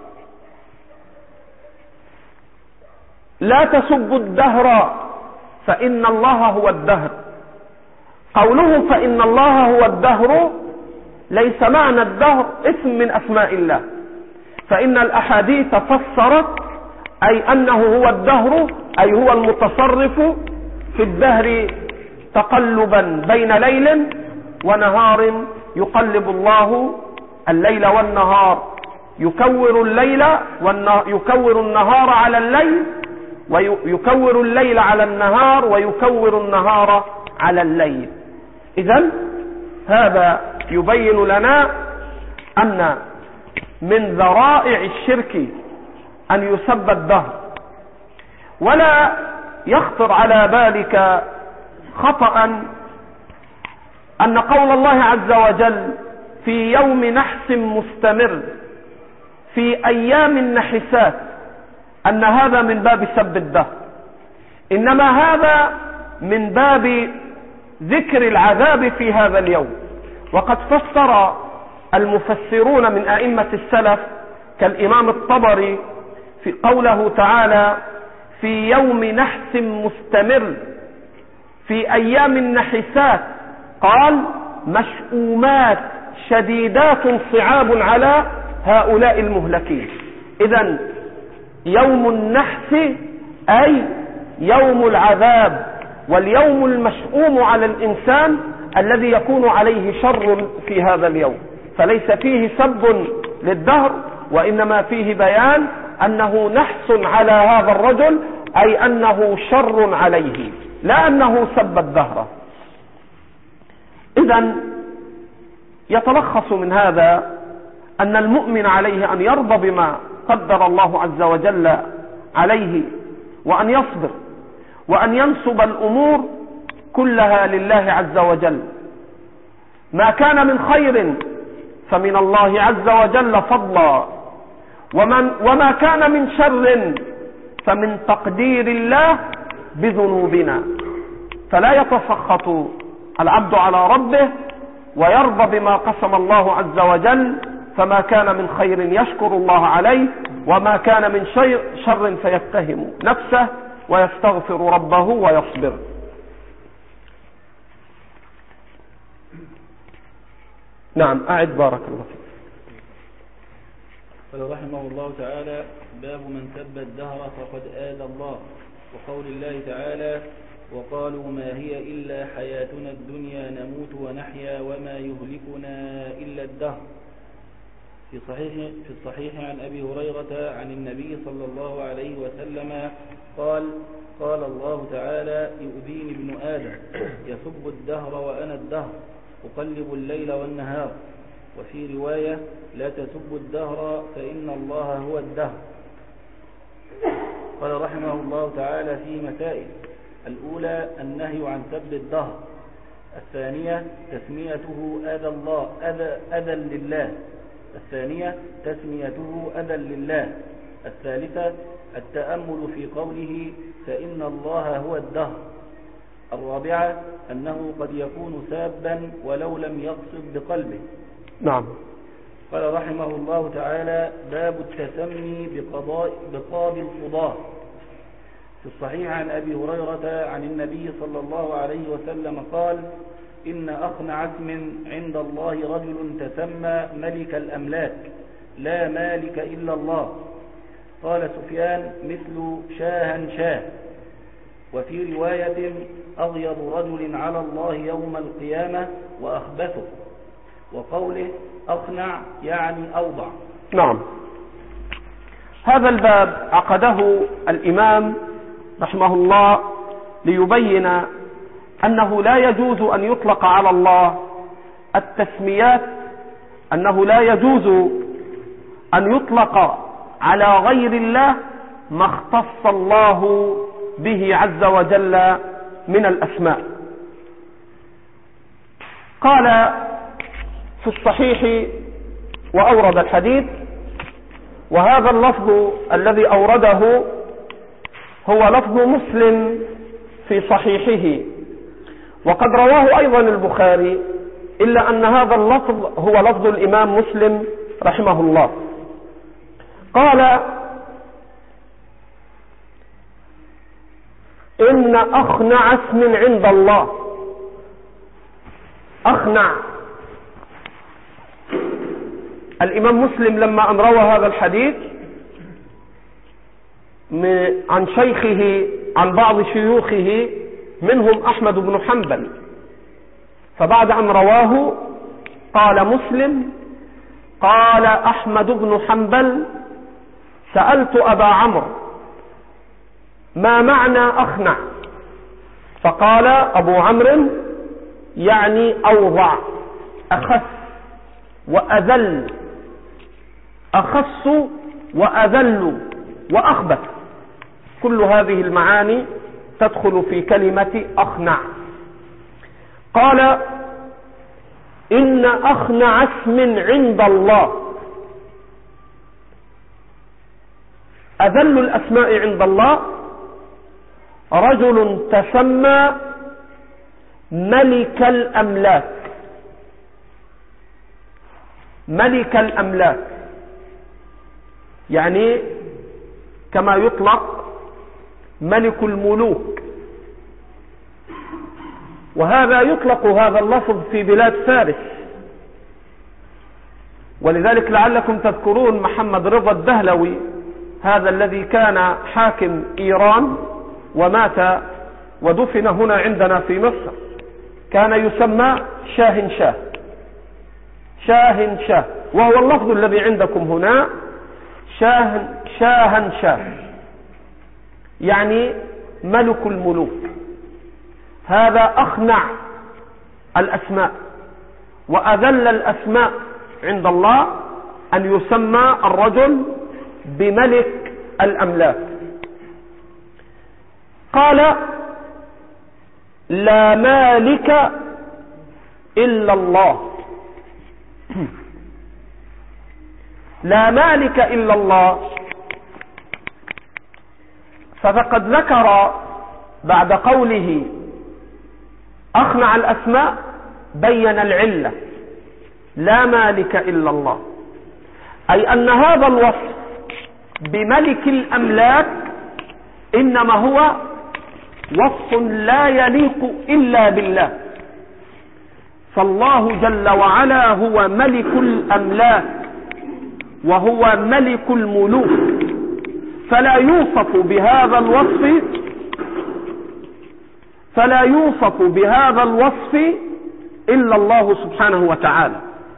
لا تسبوا الدهر فإن الله هو الدهر. قوله فإن الله هو الدهر ليس معنى الدهر اسم من أسماء الله، فإن الأحاديث فسرت أي أنه هو الدهر، أي هو المتصرف في الدهر تقلبا بين ليل ونهار، يقلب الله الليل والنهار، يكور النهار على الليل، ويكور الليل على النهار، ويكور النهار على الليل. إذن هذا يبين لنا أن من ذرائع الشرك أن يسب الدهر. ولا يخطر على بالك خطأ أن قول الله عز وجل في يوم نحس مستمر في أيام النحسات أن هذا من باب سب الدهر، إنما هذا من باب ذكر العذاب في هذا اليوم. وقد فسر المفسرون من أئمة السلف كالإمام الطبري في قوله تعالى في يوم نحس مستمر في أيام النحسات، قال مشؤومات شديدات صعاب على هؤلاء المهلكين. إذن يوم النحس أي يوم العذاب، واليوم المشؤوم على الإنسان الذي يكون عليه شر في هذا اليوم، فليس فيه سب للدهر، وإنما فيه بيان أنه نحس على هذا الرجل، أي أنه شر عليه، لا أنه سب الدهر. إذن يتلخص من هذا أن المؤمن عليه أن يرضى بما قدر الله عز وجل عليه، وأن يصبر، وأن ينسب الأمور كلها لله عز وجل. ما كان من خير فمن الله عز وجل فضلا، وما كان من شر فمن تقدير الله بذنوبنا. فلا يتسخط العبد على ربه، ويرضى بما قسم الله عز وجل، فما كان من خير يشكر الله عليه، وما كان من شر فيتهم نفسه ويستغفر ربه ويصبر. نعم، أعد بارك الله فيك. قال رحمه الله تعالى: باب من سب الدهر فقد آذى الله. وقول الله تعالى: وقالوا ما هي إلا حياتنا الدنيا نموت ونحيا وما يهلكنا إلا الدهر. في الصحيح عن أبي هريرة عن النبي صلى الله عليه وسلم قال: قال الله تعالى: يؤذيني ابن آدم يسب الدهر وأنا الدهر أقلب الليل والنهار. وفي رواية: لا تسبوا الدهر فإن الله هو الدهر. قال رحمه الله تعالى في مسائل: الأولى النهي عن سب الدهر. الثانية تسميته أذى لله. الثانية تسميته أذى لله. الثالثة التأمل في قوله فإن الله هو الدهر. الرابعة أنه قد يكون سابا ولو لم يقصد بقلبه. نعم. قال رحمه الله تعالى: باب التسمي بقاضي القضاة. في الصحيح عن أبي هريرة عن النبي صلى الله عليه وسلم قال: إن أخنع اسم عند الله رجل تسمى ملك الأملاك لا مالك إلا الله. قال سفيان: مثل شاه. وفي رواية: أغيض رجل على الله يوم القيامة وأخبثه. وقوله أخنع يعني أوضع. نعم. هذا الباب عقده الإمام رحمه الله ليبين أنه لا يجوز أن يطلق على الله التسميات، أنه لا يجوز أن يطلق على غير الله ما اختص الله به عز وجل من الأسماء. قال في الصحيح وأورد الحديث، وهذا اللفظ الذي أورده هو لفظ مسلم في صحيحه، وقد رواه أيضا البخاري، إلا أن هذا اللفظ هو لفظ الإمام مسلم رحمه الله. قال: إن أخنع اسم عند الله. أخنع. الإمام مسلم لما أن روى هذا الحديث عن شيخه عن بعض شيوخه منهم أحمد بن حنبل، فبعد أن رواه قال مسلم: قال أحمد بن حنبل: سألت أبا عمرو ما معنى أخنع؟ فقال أبو عمرو: يعني أوضع، أخس وأذل، أخس وأذل وأخبث. كل هذه المعاني تدخل في كلمة أخنع. قال: إن أخنع اسم عند الله. أذل الأسماء عند الله رجل تسمى ملك الأملاك. ملك الأملاك يعني كما يطلق ملك الملوك، وهذا يطلق هذا اللفظ في بلاد فارس. ولذلك لعلكم تذكرون محمد رضا الدهلوي، هذا الذي كان حاكم إيران ومات ودفن هنا عندنا في مصر، كان يسمى شاه، وهو اللفظ الذي عندكم هنا شاه يعني ملك الملوك. هذا أخنع الأسماء وأذل الأسماء عند الله أن يسمى الرجل بملك الأملاك. قال لا مالك إلا الله. لا مالك إلا الله. فقد ذكر بعد قوله أخنع الأسماء بين العلة، لا مالك إلا الله، أي أن هذا الوصف بملك الأملاك إنما هو وصف لا يليق إلا بالله. فالله جل وعلا هو ملك الأملاك وهو ملك الملوك، فلا يوصف بهذا الوصف إلا الله سبحانه وتعالى.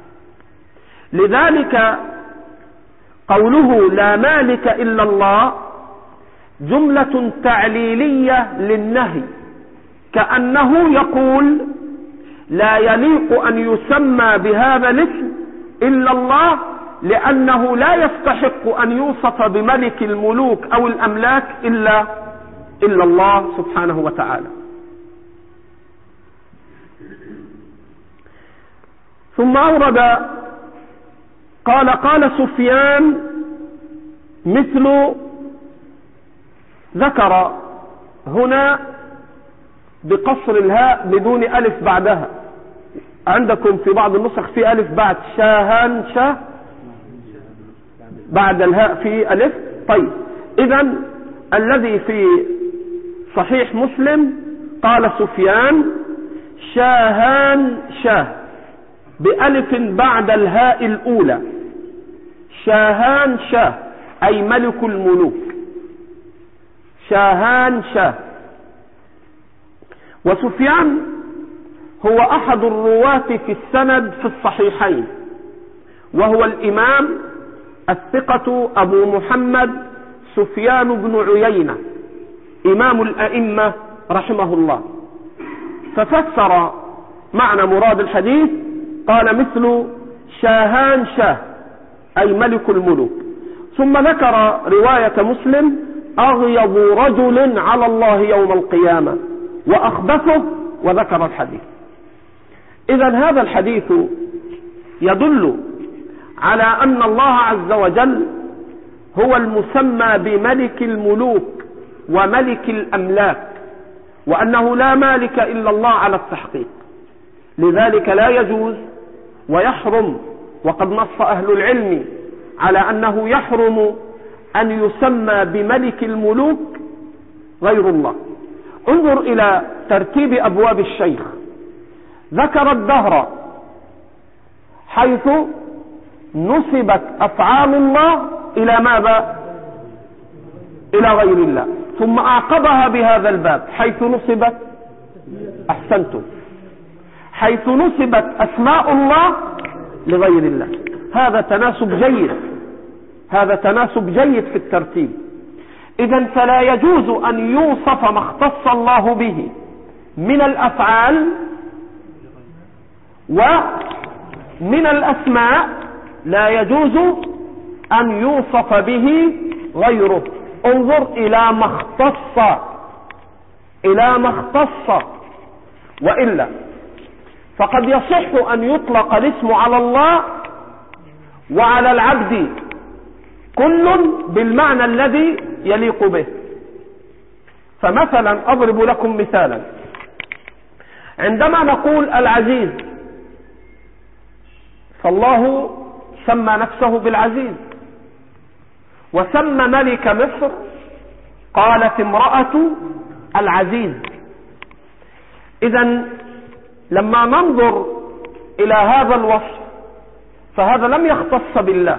لذلك قوله لا مالك إلا الله جملة تعليلية للنهي، كأنه يقول لا يليق أن يسمى بهذا الاسم إلا الله، لأنه لا يستحق أن يوصف بملك الملوك أو الأملاك إلا الله سبحانه وتعالى. ثم أورد قال سفيان مثل، ذكر هنا بقصر الهاء بدون ألف بعدها. عندكم في بعض النسخ في ألف بعد شاهان شاه بعد الهاء في ألف. طيب، إذن الذي في صحيح مسلم قال سفيان شاهان شاه بألف بعد الهاء الأولى، شاهان شاه أي ملك الملوك، شاهان شاه. وسفيان هو أحد الرواة في السند في الصحيحين، وهو الإمام الثقة أبو محمد سفيان بن عيينة إمام الأئمة رحمه الله. ففسر معنى مراد الحديث قال مثل شاهان شاه أي ملك الملوك. ثم ذكر رواية مسلم أغيظ رجل على الله يوم القيامة وأخبثه، وذكر الحديث. إذن هذا الحديث يدل على أن الله عز وجل هو المسمى بملك الملوك وملك الأملاك، وأنه لا مالك إلا الله على التحقيق. لذلك لا يجوز ويحرم، وقد نص أهل العلم على أنه يحرم أن يسمى بملك الملوك غير الله. انظر إلى ترتيب أبواب الشيخ. ذكر الدهر حيث نسبت أفعال الله إلى ماذا؟ إلى غير الله. ثم أعقبها بهذا الباب حيث نسبت، أحسنتم، حيث نسبت أسماء الله لغير الله. هذا تناسب جيد في الترتيب. إذن فلا يجوز أن يوصف ما اختص الله به من الأفعال ومن الأسماء، لا يجوز أن يوصف به غيره. انظر إلى ما اختص، وإلا فقد يصح أن يطلق الاسم على الله وعلى العبد كل بالمعنى الذي يليق به. فمثلا أضرب لكم مثالا، عندما نقول العزيز فالله سمى نفسه بالعزيز، وسمى ملك مصر قالت امرأة العزيز. إذن لما ننظر إلى هذا الوصف فهذا لم يختص بالله،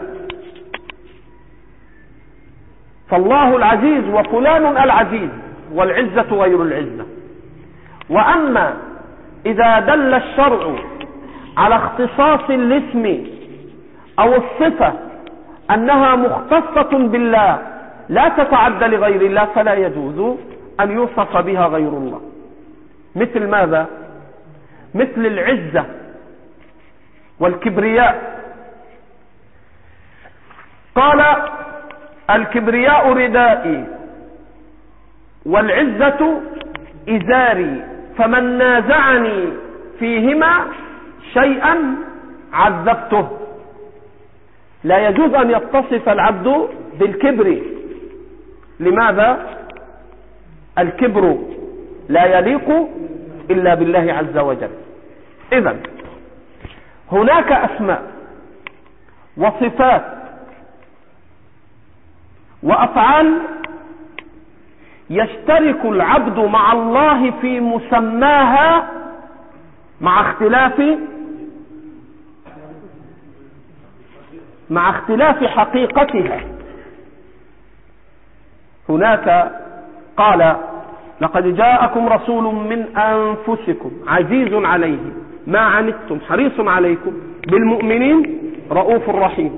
فالله العزيز وفلان العزيز، والعزة غير العزة. وأما إذا دل الشرع على اختصاص الاسم أو الصفة أنها مختصة بالله لا تتعدى لغير الله، فلا يجوز أن يوصف بها غير الله. مثل ماذا؟ مثل العزة والكبرياء. قال: الكبرياء ردائي والعزة إزاري، فمن نازعني فيهما شيئا عذبته. لا يجوز أن يتصف العبد بالكبر. لماذا؟ الكبر لا يليق إلا بالله عز وجل. إذن هناك أسماء وصفات وأفعال يشترك العبد مع الله في مسماها مع اختلاف حقيقتها. هناك قال: لقد جاءكم رسول من أنفسكم عزيز عليه ما عنتم حريص عليكم بالمؤمنين رؤوف رحيم.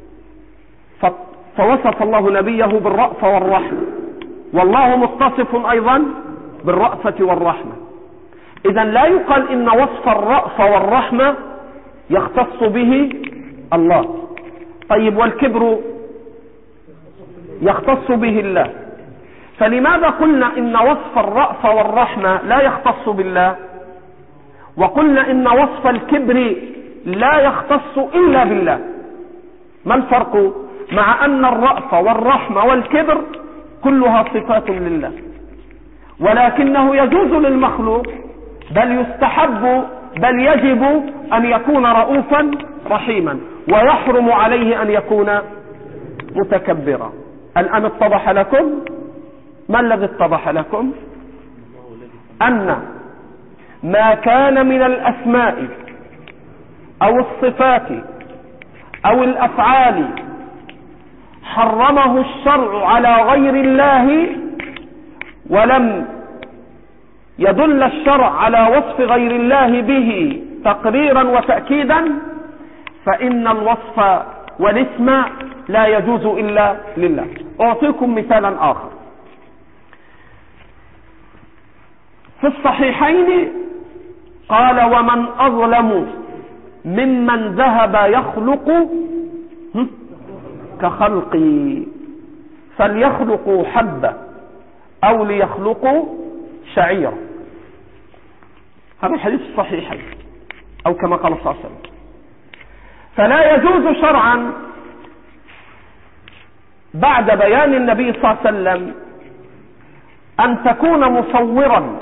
فوصف الله نبيه بالرأفة والرحمة، والله متصف أيضا بالرأفة والرحمة. إذن لا يقال إن وصف الرأفة والرحمة يختص به الله. طيب، والكبر يختص به الله، فلماذا قلنا إن وصف الرأفة والرحمة لا يختص بالله، وقلنا إن وصف الكبر لا يختص إلا بالله؟ ما الفرق؟ مع أن الرأفة والرحمة والكبر كلها صفات لله، ولكنه يجوز للمخلوق بل يستحب بل يجب أن يكون رؤوفا رحيما، ويحرم عليه أن يكون متكبرا. الآن اتضح لكم؟ ما الذي اتضح لكم؟ أن ما كان من الأسماء أو الصفات أو الأفعال حرمه الشرع على غير الله، ولم يدل الشرع على وصف غير الله به تقريرا وتأكيدا، فإن الوصف والاسم لا يجوز إلا لله. أعطيكم مثالا آخر. في الصحيحين قال: ومن أظلم ممن ذهب يخلق كخلقي، فليخلقوا حبة أو ليخلقوا شعيرا. هذا الحديث الصحيحين، أو كما قال صلى الله عليه وسلم. فلا يجوز شرعا بعد بيان النبي صلى الله عليه وسلم أن تكون مصورا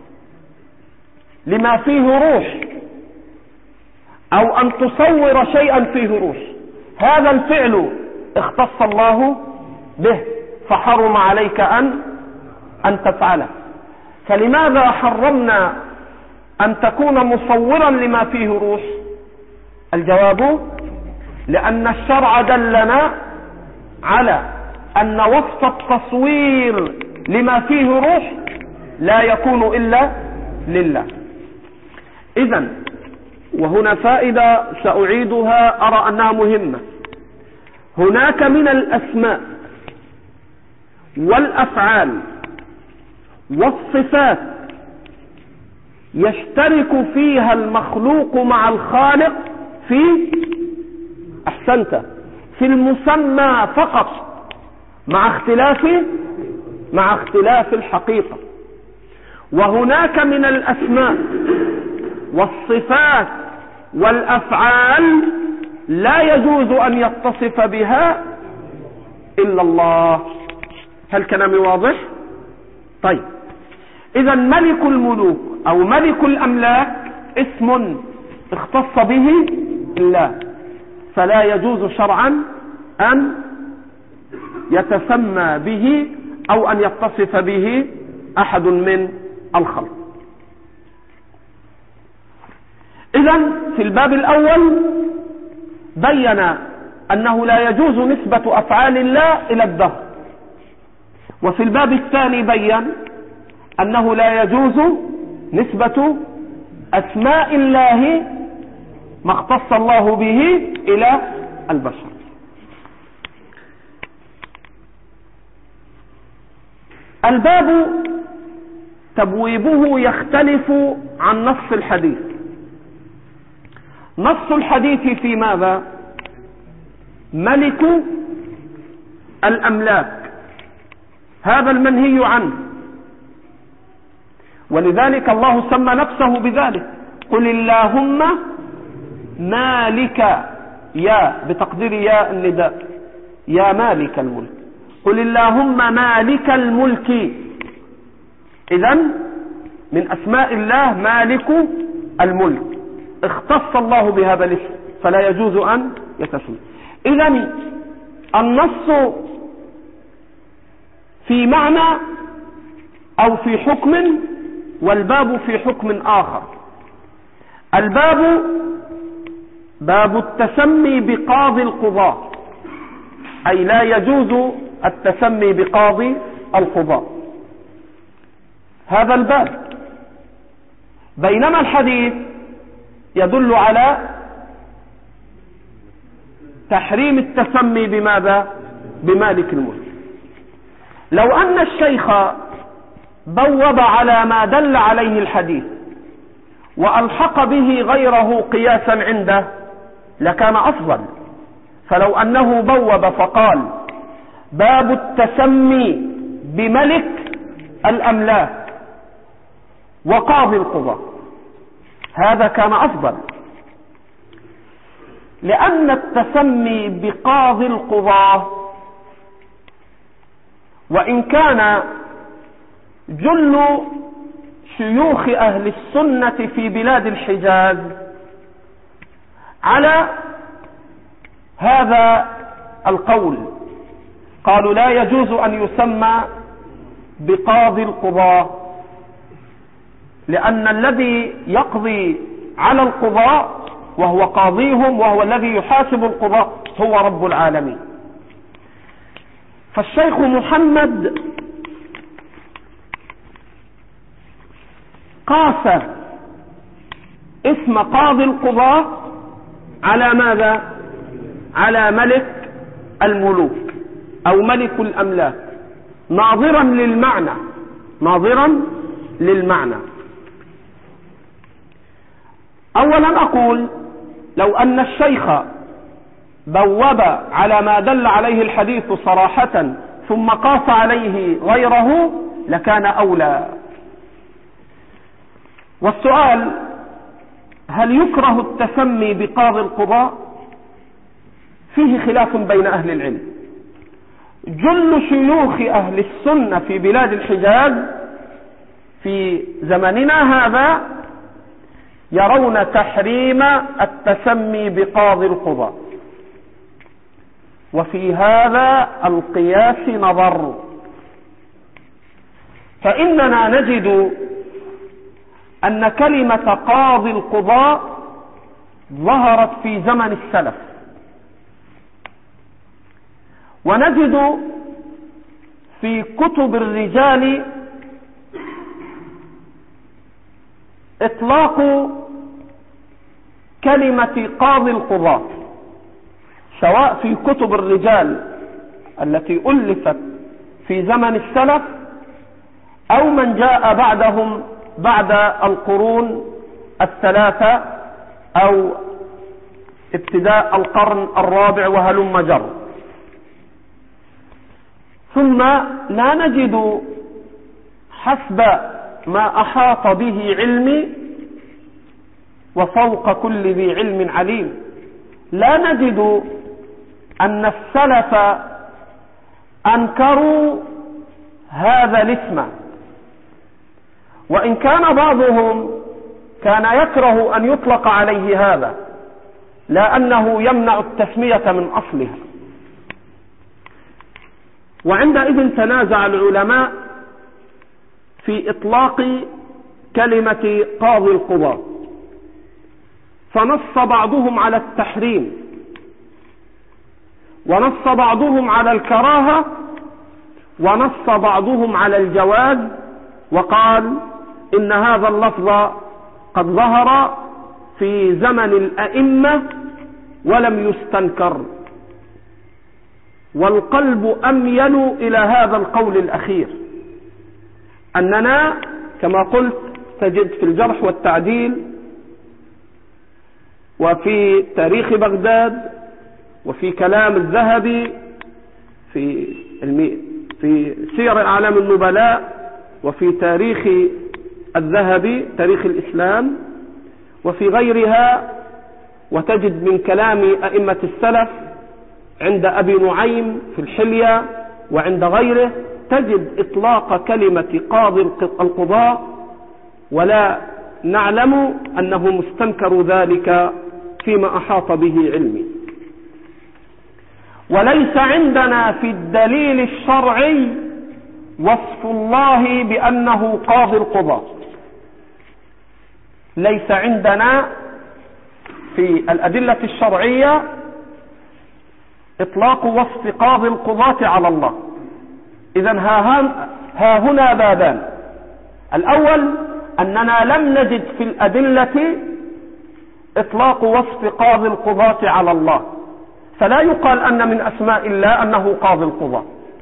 لما فيه روح، أو أن تصور شيئا فيه روح. هذا الفعل اختص الله به، فحرم عليك أن تفعله. فلماذا حرمنا أن تكون مصورا لما فيه روح؟ الجواب: لأن الشرع دلنا على أن وصف التصوير لما فيه روح لا يكون إلا لله. إذن وهنا فائدة سأعيدها، أرى أنها مهمة. هناك من الأسماء والأفعال والصفات يشترك فيها المخلوق مع الخالق في المسمى فقط، مع اختلاف الحقيقة. وهناك من الأسماء والصفات والأفعال لا يجوز أن يتصف بها إلا الله. هل كلامي واضح؟ طيب، إذا ملك الملوك أو ملك الأملاك اسم اختص به الله، فلا يجوز شرعا أن يتسمى به أو أن يتصف به أحد من الخلق. إذن في الباب الأول بين أنه لا يجوز نسبة أفعال الله إلى الدهر، وفي الباب الثاني بين أنه لا يجوز نسبة أسماء الله ما اختص الله به إلى البشر. الباب تبويبه يختلف عن نص الحديث. نص الحديث في ماذا؟ ملك الأملاك، هذا المنهي عنه، ولذلك الله سمى نفسه بذلك: قل اللهم مالك، يا بتقدير يا النداء، يا مالك الملك، قل اللهم مالك الملك. إذن من أسماء الله مالك الملك، اختص الله بهذا الاسم فلا يجوز أن يتسمى. إذن النص في معنى أو في حكم، والباب في حكم آخر. الباب باب التسمي بقاضي القضاة، أي لا يجوز التسمي بقاضي القضاة، هذا الباب. بينما الحديث يدل على تحريم التسمي بماذا؟ بمالك الملك. لو أن الشيخ بوب على ما دل عليه الحديث وألحق به غيره قياسا عنده لكان أفضل. فلو أنه بوب فقال: باب التسمي بملك الأملاك وقاضي القضاة، هذا كان أفضل، لأن التسمي بقاضي القضاة وإن كان جل شيوخ أهل السنة في بلاد الحجاز على هذا القول، قالوا لا يجوز أن يسمى بقاضي القضاة، لأن الذي يقضي على القضاة وهو قاضيهم وهو الذي يحاسب القضاة هو رب العالمين. فالشيخ محمد قاس اسم قاضي القضاة على ماذا؟ على ملك الملوك أو ملك الأملاك، ناظرا للمعنى. أولا أقول: لو أن الشيخ بوب على ما دل عليه الحديث صراحة ثم قاس عليه غيره لكان أولى. والسؤال: هل يكره التسمي بقاضي القضاة؟ فيه خلاف بين أهل العلم. جل شيوخ أهل السنة في بلاد الحجاز في زمننا هذا يرون تحريم التسمي بقاضي القضاة، وفي هذا القياس نظر. فإننا نجد أن كلمة قاضي القضاة ظهرت في زمن السلف، ونجد في كتب الرجال إطلاق كلمة قاضي القضاة، سواء في كتب الرجال التي ألفت في زمن السلف أو من جاء بعدهم بعد القرون الثلاثة أو ابتداء القرن الرابع وهلم جر. ثم لا نجد حسب ما أحاط به علمي، وفوق كل ذي علم عليم، لا نجد أن السلف أنكروا هذا الاسم، وإن كان بعضهم كان يكره أن يطلق عليه هذا لأنه يمنع التسمية من أصلها. وعندئذ تنازع العلماء في إطلاق كلمة قاضي القضاة، فنص بعضهم على التحريم، ونص بعضهم على الكراهة، ونص بعضهم على الجواز، وقال إن هذا اللفظ قد ظهر في زمن الأئمة ولم يستنكر، والقلب أميل إلى هذا القول الأخير، أننا كما قلت تجد في الجرح والتعديل وفي تاريخ بغداد وفي كلام الذهبي في سير أعلام النبلاء وفي تاريخ الذهبي تاريخ الإسلام وفي غيرها، وتجد من كلام أئمة السلف عند أبي نعيم في الحلية وعند غيره تجد إطلاق كلمة قاضي القضاء، ولا نعلم أنه مستنكر ذلك فيما أحاط به علمي. وليس عندنا في الدليل الشرعي وصف الله بأنه قاضي القضاء، ليس عندنا في الأدلة الشرعية إطلاق وصف قاضي القضاة على الله. إذن ها هنا بابان: الأول أننا لم نجد في الأدلة إطلاق وصف قاضي القضاة على الله، فلا يقال أن من أسماء الله أنه قاضي القضاة.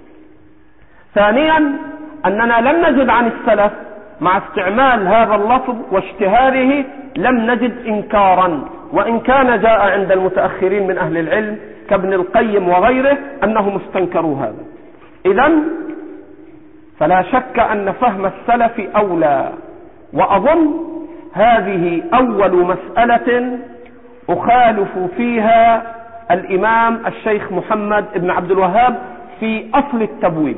ثانيا أننا لم نجد عن السلف مع استعمال هذا اللفظ واشتهاره لم نجد إنكارا، وإن كان جاء عند المتأخرين من أهل العلم كابن القيم وغيره أنهم استنكروا هذا. إذن فلا شك أن فهم السلف أولى، وأظن هذه أول مسألة أخالف فيها الإمام الشيخ محمد بن عبد الوهاب في أصل التبويب،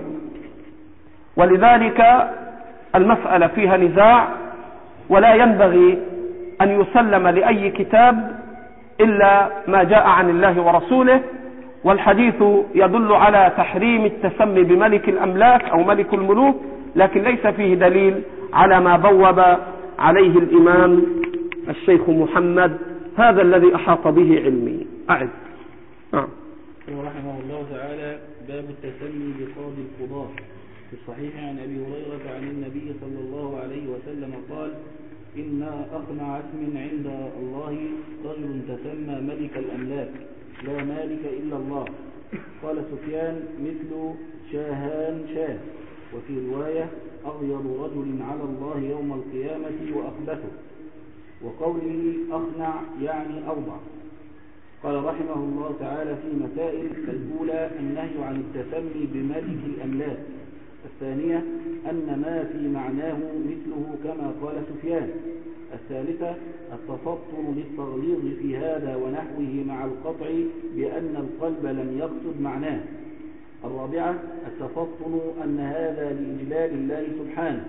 ولذلك المسألة فيها نزاع، ولا ينبغي أن يسلم لأي كتاب إلا ما جاء عن الله ورسوله. والحديث يدل على تحريم التسمي بملك الأملاك أو ملك الملوك، لكن ليس فيه دليل على ما بوب عليه الإمام الشيخ محمد، هذا الذي أحاط به علمي. أعد. رحمه الله تعالى: باب التسمي بقاضي القضاة. في الصحيح عن أبي هريرة عن النبي صلى الله عليه وسلم قال: إن أقنع اسم عند الله رجل تسمى ملك الأملاك، لا مالك إلا الله. قال سفيان: مثل شاهان شاه. وفي رواية: أغيض رجل على الله يوم القيامة وأخبثه. وقوله أقنع يعني أوضع. قال رحمه الله تعالى في مسائل: الأولى النهي عن التسمي بملك الأملاك. الثانية أن ما في معناه مثله كما قال سفيان. الثالثة التفطن للتغليظ في هذا ونحوه مع القطع بأن القلب لم يقصد معناه. الرابعة التفطن أن هذا لإجلال الله سبحانه.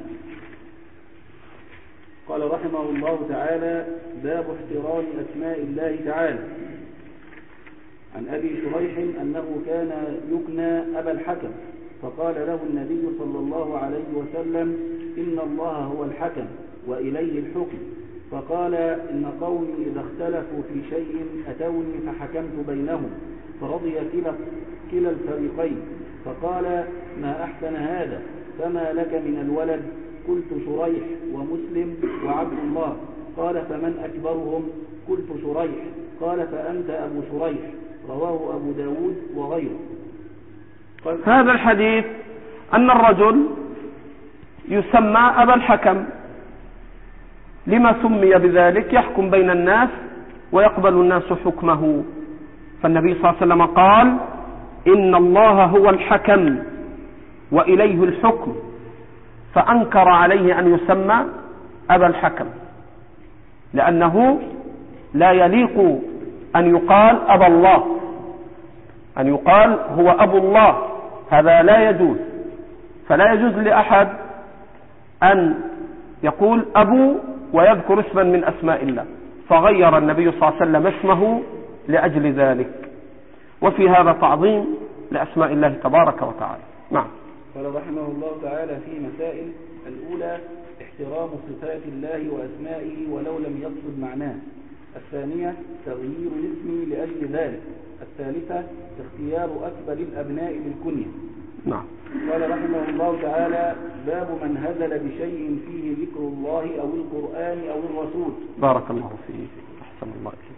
قال رحمه الله تعالى: باب احترام أسماء الله تعالى. عن أبي شريح أنه كان يكنى أبا الحكم، فقال له النبي صلى الله عليه وسلم: إن الله هو الحكم وإليه الحكم. فقال: إن قومي إذا اختلفوا في شيء أتوني فحكمت بينهم، فرضي كلا الفريقين. فقال: ما أحسن هذا، فما لك من الولد؟ قلت: شريح ومسلم وعبد الله. قال: فمن أكبرهم؟ قلت: شريح. قال: فأنت أبو شريح. رواه أبو داود وغيره. هذا الحديث أن الرجل يسمى أبا الحكم، لما سمي بذلك؟ يحكم بين الناس ويقبل الناس حكمه. فالنبي صلى الله عليه وسلم قال: إن الله هو الحكم وإليه الحكم، فأنكر عليه أن يسمى أبا الحكم، لأنه لا يليق أن يقال أبا الله، أن يقال هو أبو الله، هذا لا يجوز. فلا يجوز لأحد أن يقول أبو ويذكر اسما من أسماء الله، فغير النبي صلى الله عليه وسلم اسمه لأجل ذلك. وفي هذا تعظيم لأسماء الله تبارك وتعالى. نعم. قال رحمه الله تعالى في مسائل: الأولى احترام صفات الله وأسمائه ولو لم يقصد معناه. الثانية تغيير الاسم لأجل ذلك. الثالثة اختيار أكبر الأبناء بالكنية. نعم. قال رحمه الله تعالى: باب من هزل بشيء فيه ذكر الله أو القرآن أو الرسول. بارك الله فيك، أحسن الله إليك.